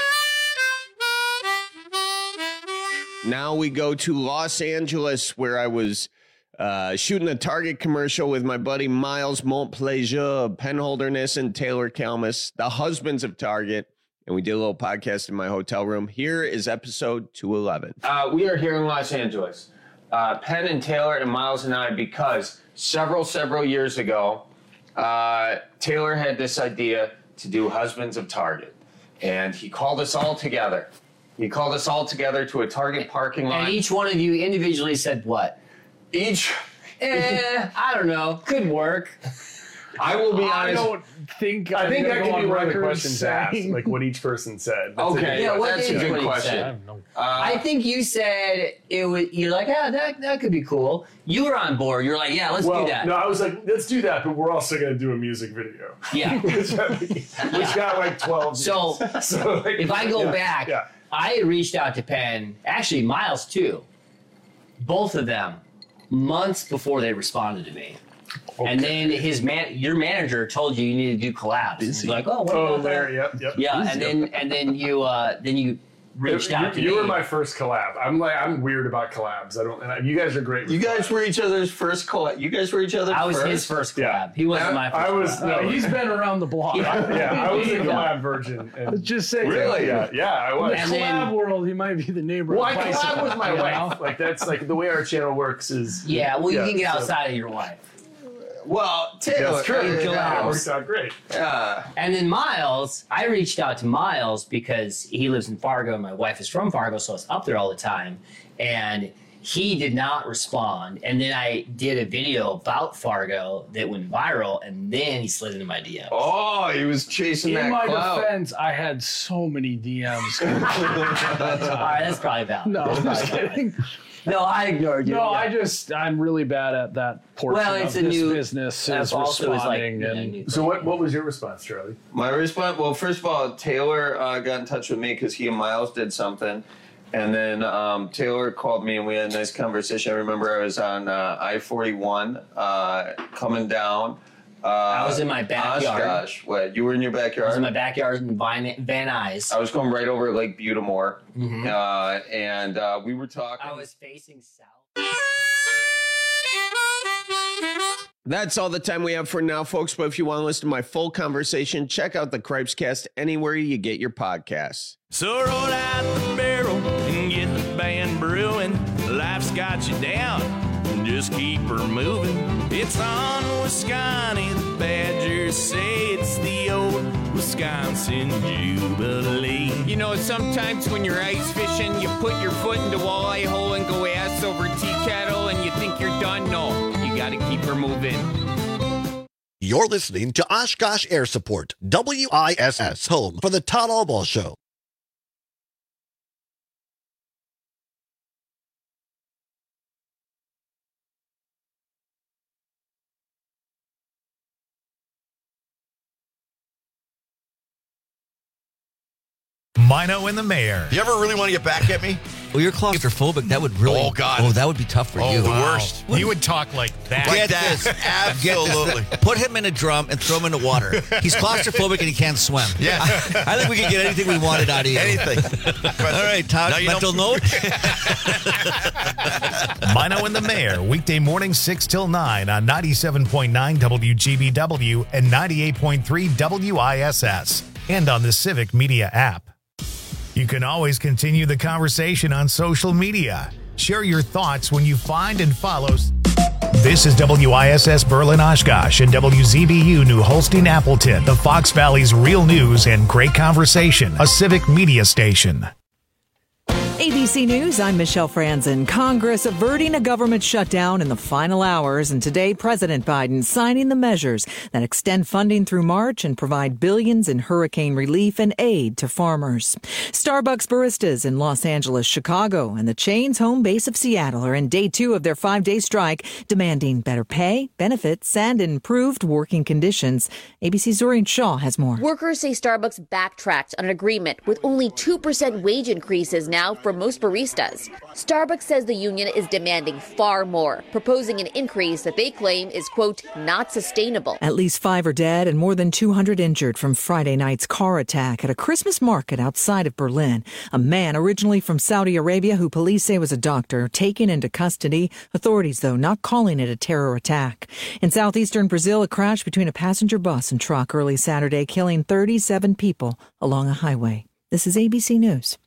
Now we go to Los Angeles, where I was shooting a Target commercial with my buddy Miles Montplaisir of Penholderness and Taylor Kalmus, the husbands of Target. And we did a little podcast in my hotel room. Here is episode 211. We are here in Los Angeles, Penn and Taylor and Miles and I, because several years ago, Taylor had this idea to do Husbands of Target. And he called us all together. He called us all together to a Target parking lot. And each one of you individually said what? I don't know. Could work. I will be honest. I don't think. I think that could be one of the questions asked, saying. like what each person said. Okay, that's a good question. I think you said it was. You're like, yeah, that could be cool. You were on board. You're like, yeah, let's do that. No, I was like, let's do that, but we're also going to do a music video. Yeah, which got like 12. So like, if I go back, I had reached out to Penn, actually Miles too. Both of them, months before they responded to me. Okay. And then your manager told you need to do collabs. He's like, what about there, that? yep. Yeah, and then you reached out to me. You were my first collab. I'm weird about collabs. You guys are great. You guys were each other's first collab. You guys were each other's. I was his first collab. Yeah. He wasn't my first. No, he's been around the block. I was a collab virgin. Let's just say really, yeah, I was. In the collab world, he might be the neighbor. Well, I collab with my wife. Like that's like the way our channel works is. You can get outside of your wife. Well, Taylor, that's true. It worked out great. And then Miles, I reached out to Miles because he lives in Fargo and my wife is from Fargo, so I was up there all the time. And he did not respond. And then I did a video about Fargo that went viral, and then he slid into my DM. Oh, he was chasing that clout. In my defense, I had so many DMs. All right, that's probably valid. No, I'm just kidding. No, I ignored you. No, I'm really bad at that portion of this business. Is responding. So what was your response, Charlie? My response, well, first of all, Taylor got in touch with me because he and Miles did something. And then Taylor called me and we had a nice conversation. I remember I was on I-41 coming down. I was in my backyard. Gosh, what? You were in your backyard? I was in my backyard in Van Nuys. I was going right over Lake Butamore. Mm-hmm. And we were talking. I was facing south. That's all the time we have for now, folks. But if you want to listen to my full conversation, check out the Cripescast anywhere you get your podcasts. So roll out the barrel and get the band brewing. Life's got you down. Just keep her moving. It's on Wisconsin. The Badgers say it's the old Wisconsin Jubilee. You know, sometimes when you're ice fishing, you put your foot in the walleye hole and go ass over tea kettle and you think you're done. No, you got to keep her moving. You're listening to Oshkosh Air Support, WISS, home for the Todd Albaugh Show. Mino and the Mayor. You ever really want to get back at me? Well, you're claustrophobic. That would really. Oh, God. Oh, that would be tough for you. The worst. You would talk like that. Like that. Absolutely. Put him in a drum and throw him in the water. He's claustrophobic and he can't swim. Yeah. I think we could get anything we wanted out of you. Anything. All right, Todd, mental note. Mino and the Mayor, weekday mornings 6 till 9 on 97.9 WGBW and 98.3 WISS, and on the Civic Media app. You can always continue the conversation on social media. Share your thoughts when you find and follow. This is WISS Berlin Oshkosh and WZBU New Holstein Appleton, the Fox Valley's real news and great conversation, a Civic Media station. ABC News, I'm Michelle Franzen. Congress averting a government shutdown in the final hours, and today President Biden signing the measures that extend funding through March and provide billions in hurricane relief and aid to farmers. Starbucks baristas in Los Angeles, Chicago, and the chain's home base of Seattle are in day 2 of their 5-day strike, demanding better pay, benefits, and improved working conditions. ABC's Zorian Shaw has more. Workers say Starbucks backtracked on an agreement with only 2% wage increases now for most baristas. Starbucks says the union is demanding far more, proposing an increase that they claim is, quote, not sustainable. At least 5 are dead and more than 200 injured from Friday night's car attack at a Christmas market outside of Berlin. A man originally from Saudi Arabia who police say was a doctor taken into custody. Authorities, though, not calling it a terror attack. In southeastern Brazil, a crash between a passenger bus and truck early Saturday, killing 37 people along a highway. This is ABC News.